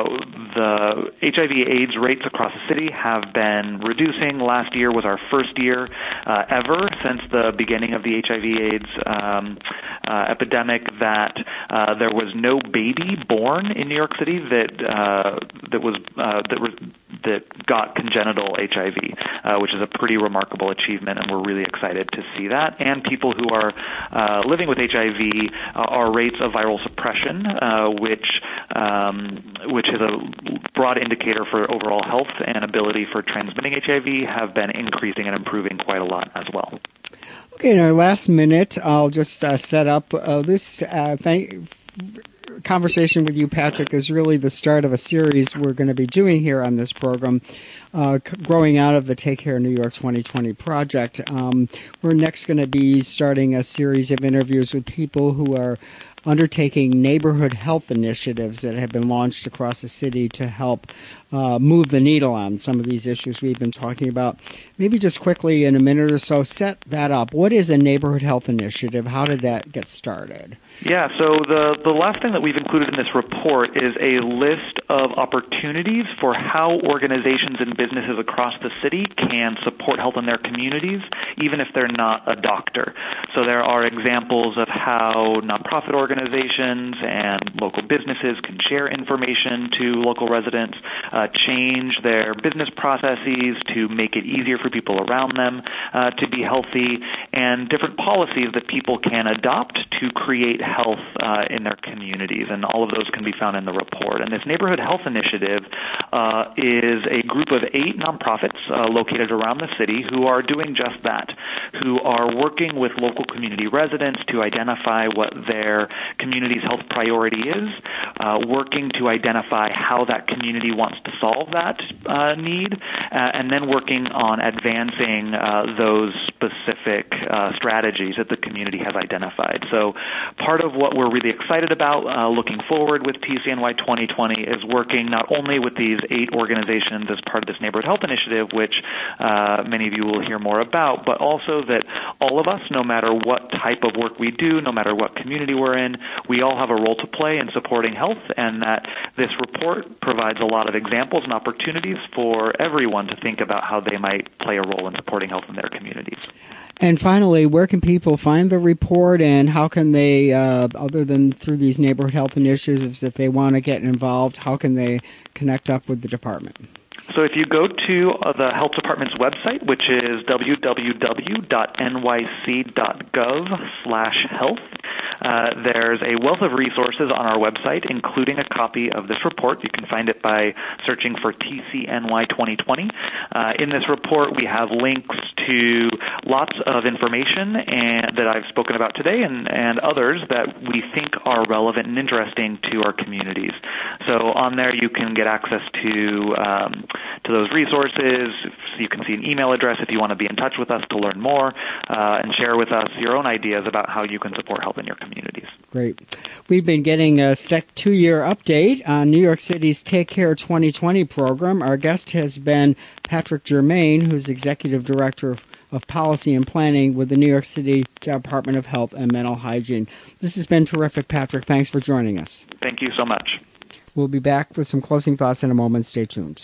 HIV/AIDS rates across the city have been reducing. Last year was our first year ever since the beginning of the HIV/AIDS epidemic that there was no baby born in New York City that got congenital HIV, which is a pretty remarkable achievement, and we're really excited to see that. And people who are living with HIV, our rates of viral suppression, which is a broad indicator for overall health and ability for transmitting HIV, have been increasing and improving quite a lot as well. Okay, in our last minute, I'll just set up this conversation with you, Patrick, is really the start of a series we're going to be doing here on this program, growing out of the Take Care New York 2020 project. We're next going to be starting a series of interviews with people who are undertaking neighborhood health initiatives that have been launched across the city to help move the needle on some of these issues we've been talking about. Maybe just quickly in a minute or so, set that up. What is a neighborhood health initiative? How did that get started? Yeah, so the last thing that we've included in this report is a list of opportunities for how organizations and businesses across the city can support health in their communities, even if they're not a doctor. So there are examples of how nonprofit organizations and local businesses can share information to local residents, change their business processes to make it easier for people around them to be healthy, and different policies that people can adopt to create health in their communities. And all of those can be found in the report. And this Neighborhood Health Initiative is a group of 8 nonprofits located around the city who are doing just that, who are working with local community residents to identify what their community's health priority is, working to identify how that community wants to solve that need, and then working on advancing those specific strategies that the community has identified. So part of what we're really excited about looking forward with PCNY 2020 is working not only with these 8 organizations as part of this Neighborhood Health Initiative, which many of you will hear more about, but also that all of us, no matter what type of work we do, no matter what community we're in, we all have a role to play in supporting health, and that this report provides a lot of examples and opportunities for everyone to think about how they might play a role in supporting health in their communities. And finally, where can people find the report, and how can they, other than through these neighborhood health initiatives, if they want to get involved, how can they connect up with the department? So if you go to the Health Department's website, which is www.nyc.gov/health, there's a wealth of resources on our website, including a copy of this report. You can find it by searching for PCNY 2020. In this report, we have links to lots of information that I've spoken about today and others that we think are relevant and interesting to our communities. So on there, you can get access to those resources. You can see an email address if you want to be in touch with us to learn more and share with us your own ideas about how you can support health in your communities. Great. We've been getting a 2-year update on New York City's Take Care 2020 program. Our guest has been Patrick Germain, who's Executive Director of Policy and Planning with the New York City Department of Health and Mental Hygiene. This has been terrific, Patrick. Thanks for joining us. Thank you so much. We'll be back with some closing thoughts in a moment. Stay tuned.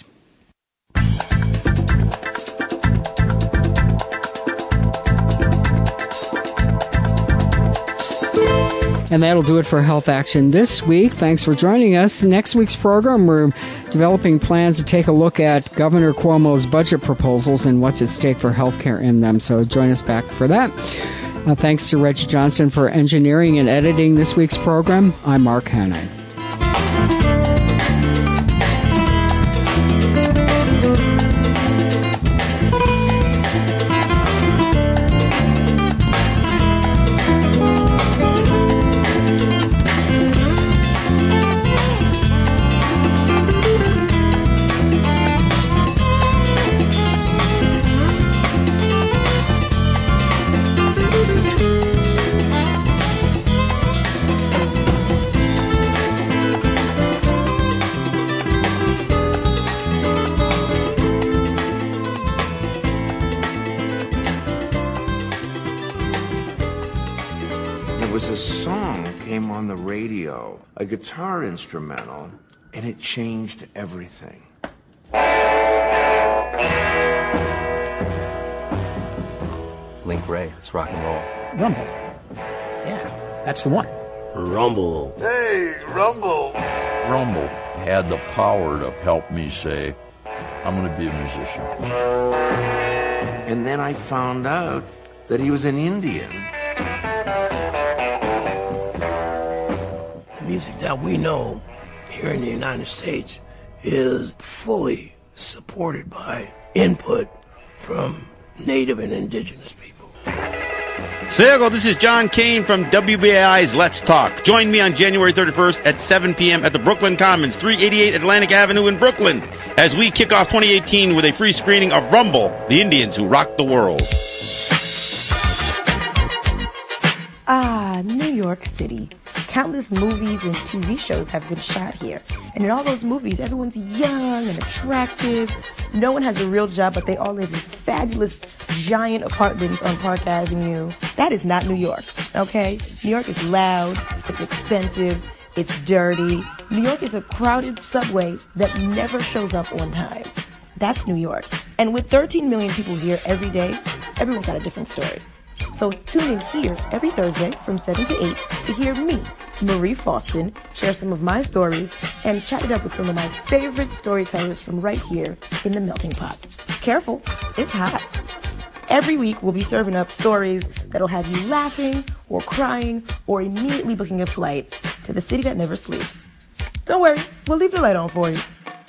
And that'll do it for Health Action this week. Thanks for joining us. Next week's program, we're developing plans to take a look at Governor Cuomo's budget proposals and what's at stake for healthcare in them. So join us back for that. Thanks to Reggie Johnson for engineering and editing this week's program. I'm Mark Hanna. A guitar instrumental, and it changed everything. Link Ray, it's rock and roll. Rumble. Yeah, that's the one. Rumble. Hey, Rumble. Rumble had the power to help me say, I'm going to be a musician. And then I found out that he was an Indian. Music that we know here in the United States is fully supported by input from Native and Indigenous people. Sayoko, this is John Kane from WBAI's Let's Talk. Join me on January 31st at 7 p.m. at the Brooklyn Commons, 388 Atlantic Avenue in Brooklyn, as we kick off 2018 with a free screening of Rumble, the Indians Who Rocked the World. Ah, New York City. Countless movies and TV shows have been shot here. And in all those movies, everyone's young and attractive. No one has a real job, but they all live in fabulous, giant apartments on Park Avenue. That is not New York, okay? New York is loud, it's expensive, it's dirty. New York is a crowded subway that never shows up on time. That's New York. And with 13 million people here every day, everyone's got a different story. So tune in here every Thursday from 7 to 8 to hear me, Marie Faustin, share some of my stories and chat it up with some of my favorite storytellers from right here in the melting pot. Careful, it's hot. Every week we'll be serving up stories that'll have you laughing or crying or immediately booking a flight to the city that never sleeps. Don't worry, we'll leave the light on for you.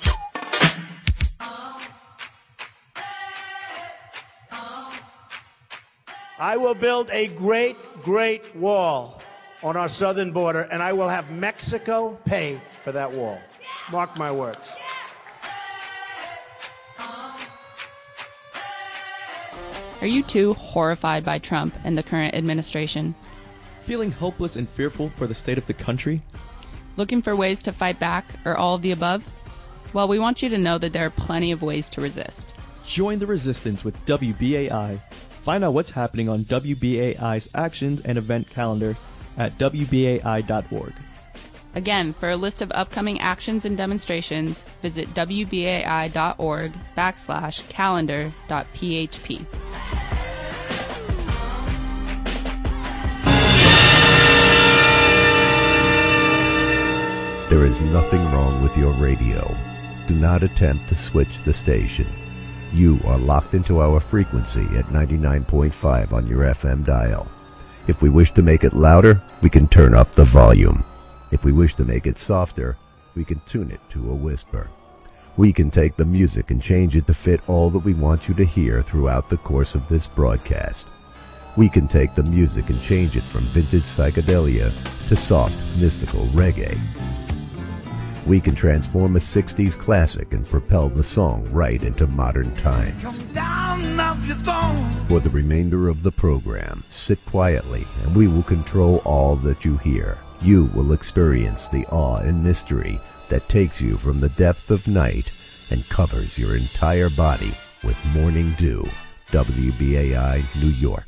I will build a great, great wall on our southern border, and I will have Mexico pay for that wall. Mark my words. Are you too horrified by Trump and the current administration? Feeling hopeless and fearful for the state of the country? Looking for ways to fight back, or all of the above? Well, we want you to know that there are plenty of ways to resist. Join the resistance with WBAI. Find out what's happening on WBAI's actions and event calendar at WBAI.org. Again, for a list of upcoming actions and demonstrations, visit WBAI.org/calendar.php. There is nothing wrong with your radio. Do not attempt to switch the station. You are locked into our frequency at 99.5 on your FM dial. If we wish to make it louder, we can turn up the volume. If we wish to make it softer, we can tune it to a whisper. We can take the music and change it to fit all that we want you to hear throughout the course of this broadcast. We can take the music and change it from vintage psychedelia to soft, mystical reggae. We can transform a 60s classic and propel the song right into modern times. For the remainder of the program, sit quietly and we will control all that you hear. You will experience the awe and mystery that takes you from the depth of night and covers your entire body with morning dew. WBAI, New York.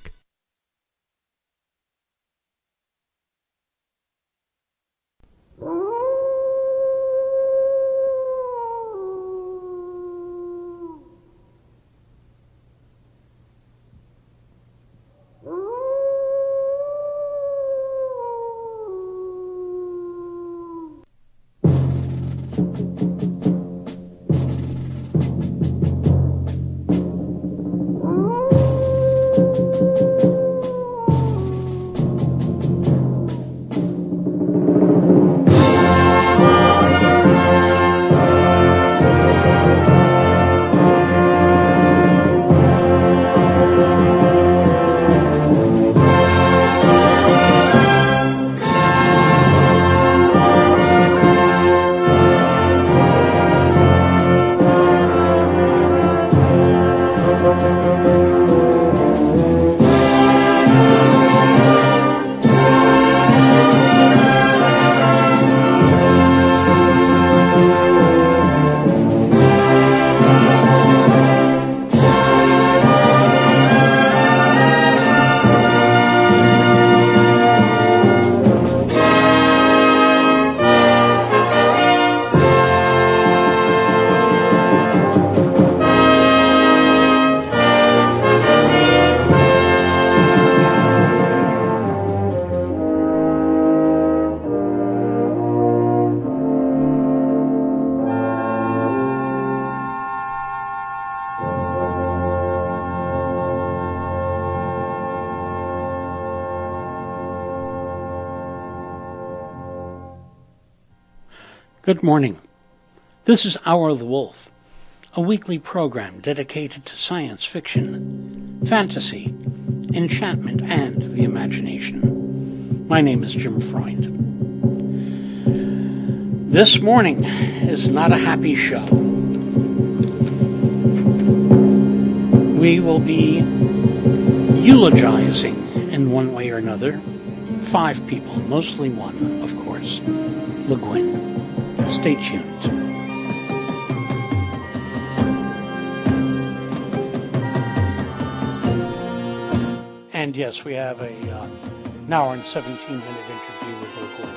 Good morning. This is Hour of the Wolf, a weekly program dedicated to science fiction, fantasy, enchantment, and the imagination. My name is Jim Freund. This morning is not a happy show. We will be eulogizing, in one way or another, 5 people, mostly one, of course, Le Guin. Stay tuned. And yes, we have an hour and 17-minute interview with Le Guin.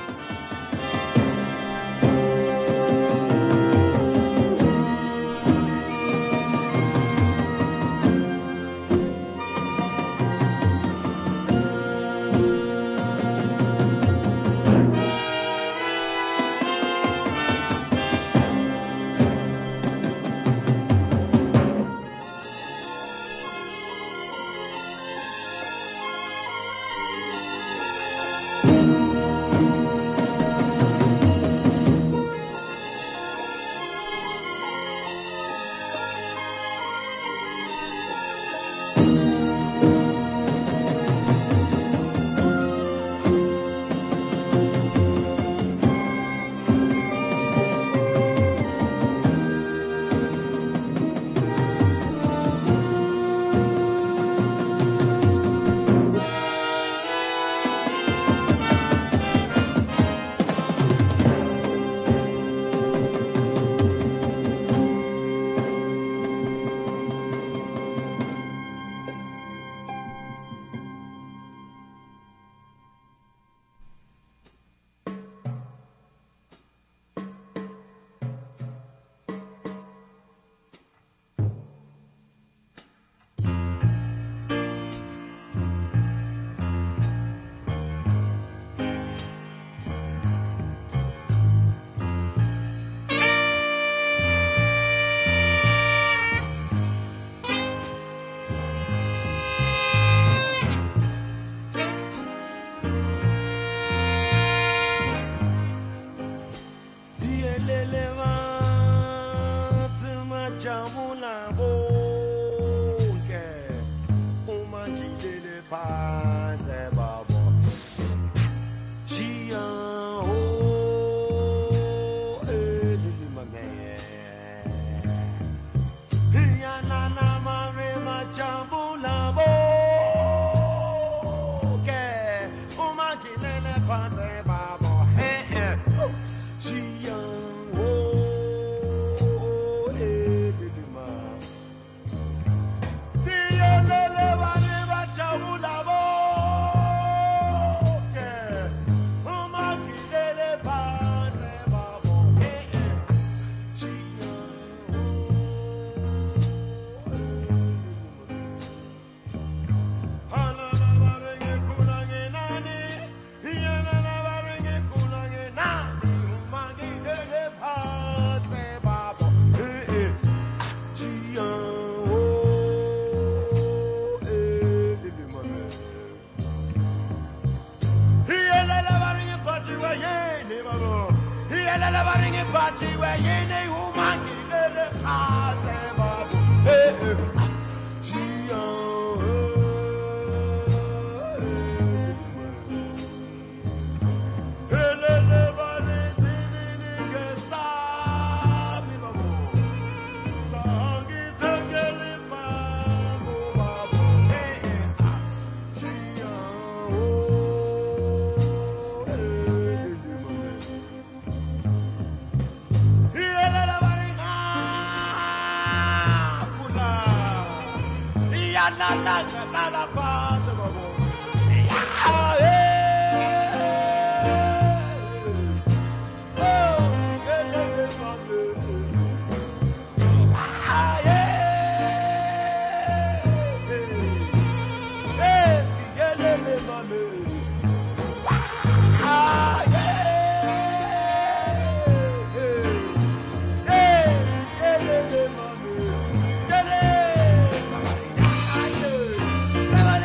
Never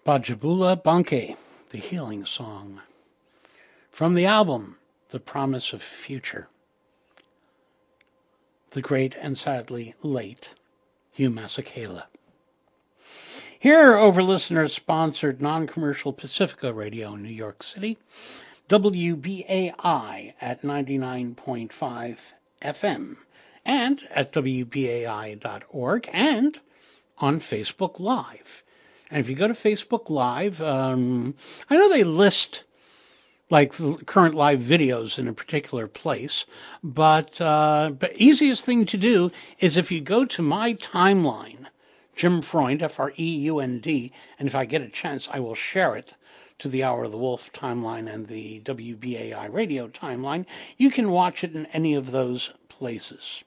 Bajabula Banke, the healing song. From the album, The Promise of Future. The great and sadly late Hugh Masekela. Here over listener-sponsored non-commercial Pacifica Radio in New York City, WBAI at 99.5 FM, and at WBAI.org, and on Facebook Live. And if you go to Facebook Live, I know they list like current live videos in a particular place, but easiest thing to do is if you go to my timeline, Jim Freund, Freund, and if I get a chance, I will share it to the Hour of the Wolf timeline and the WBAI radio timeline. You can watch it in any of those places.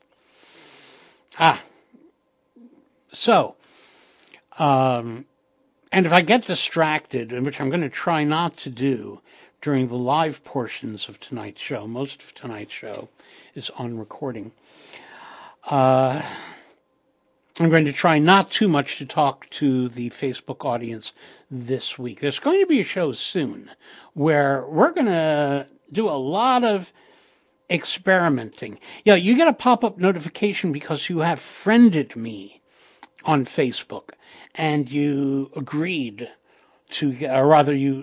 So, and if I get distracted, which I'm going to try not to do during the live portions of tonight's show, most of tonight's show is on recording, I'm going to try not too much to talk to the Facebook audience this week. There's going to be a show soon where we're going to do a lot of experimenting. Yeah, you get a pop-up notification because you have friended me on Facebook and you agreed to, or rather you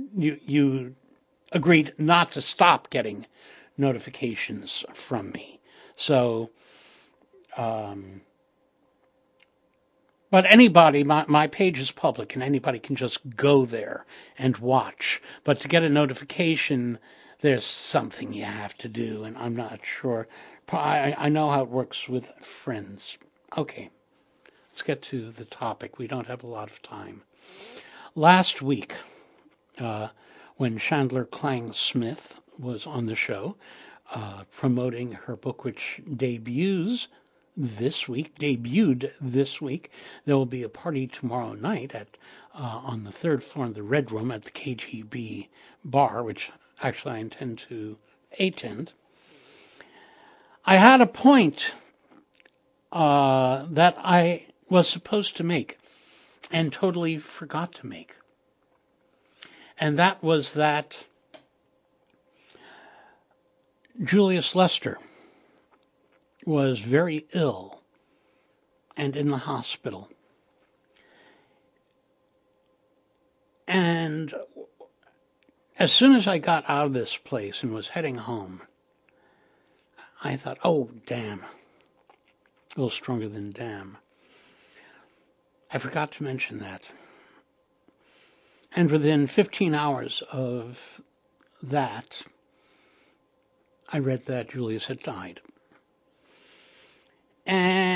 agreed not to stop getting notifications from me. So, but anybody, my page is public and anybody can just go there and watch. But to get a notification, there's something you have to do, and I'm not sure. I know how it works with friends. Okay, let's get to the topic. We don't have a lot of time. Last week, when Chandler Klang Smith was on the show, promoting her book, which debuted this week. There will be a party tomorrow night at on the third floor in the Red Room at the KGB bar, which actually I intend to attend. I had a point that I was supposed to make and totally forgot to make. And that was that Julius Lester was very ill and in the hospital. And as soon as I got out of this place and was heading home, I thought, oh, damn. A little stronger than damn. I forgot to mention that. And within 15 hours of that, I read that Julius had died. And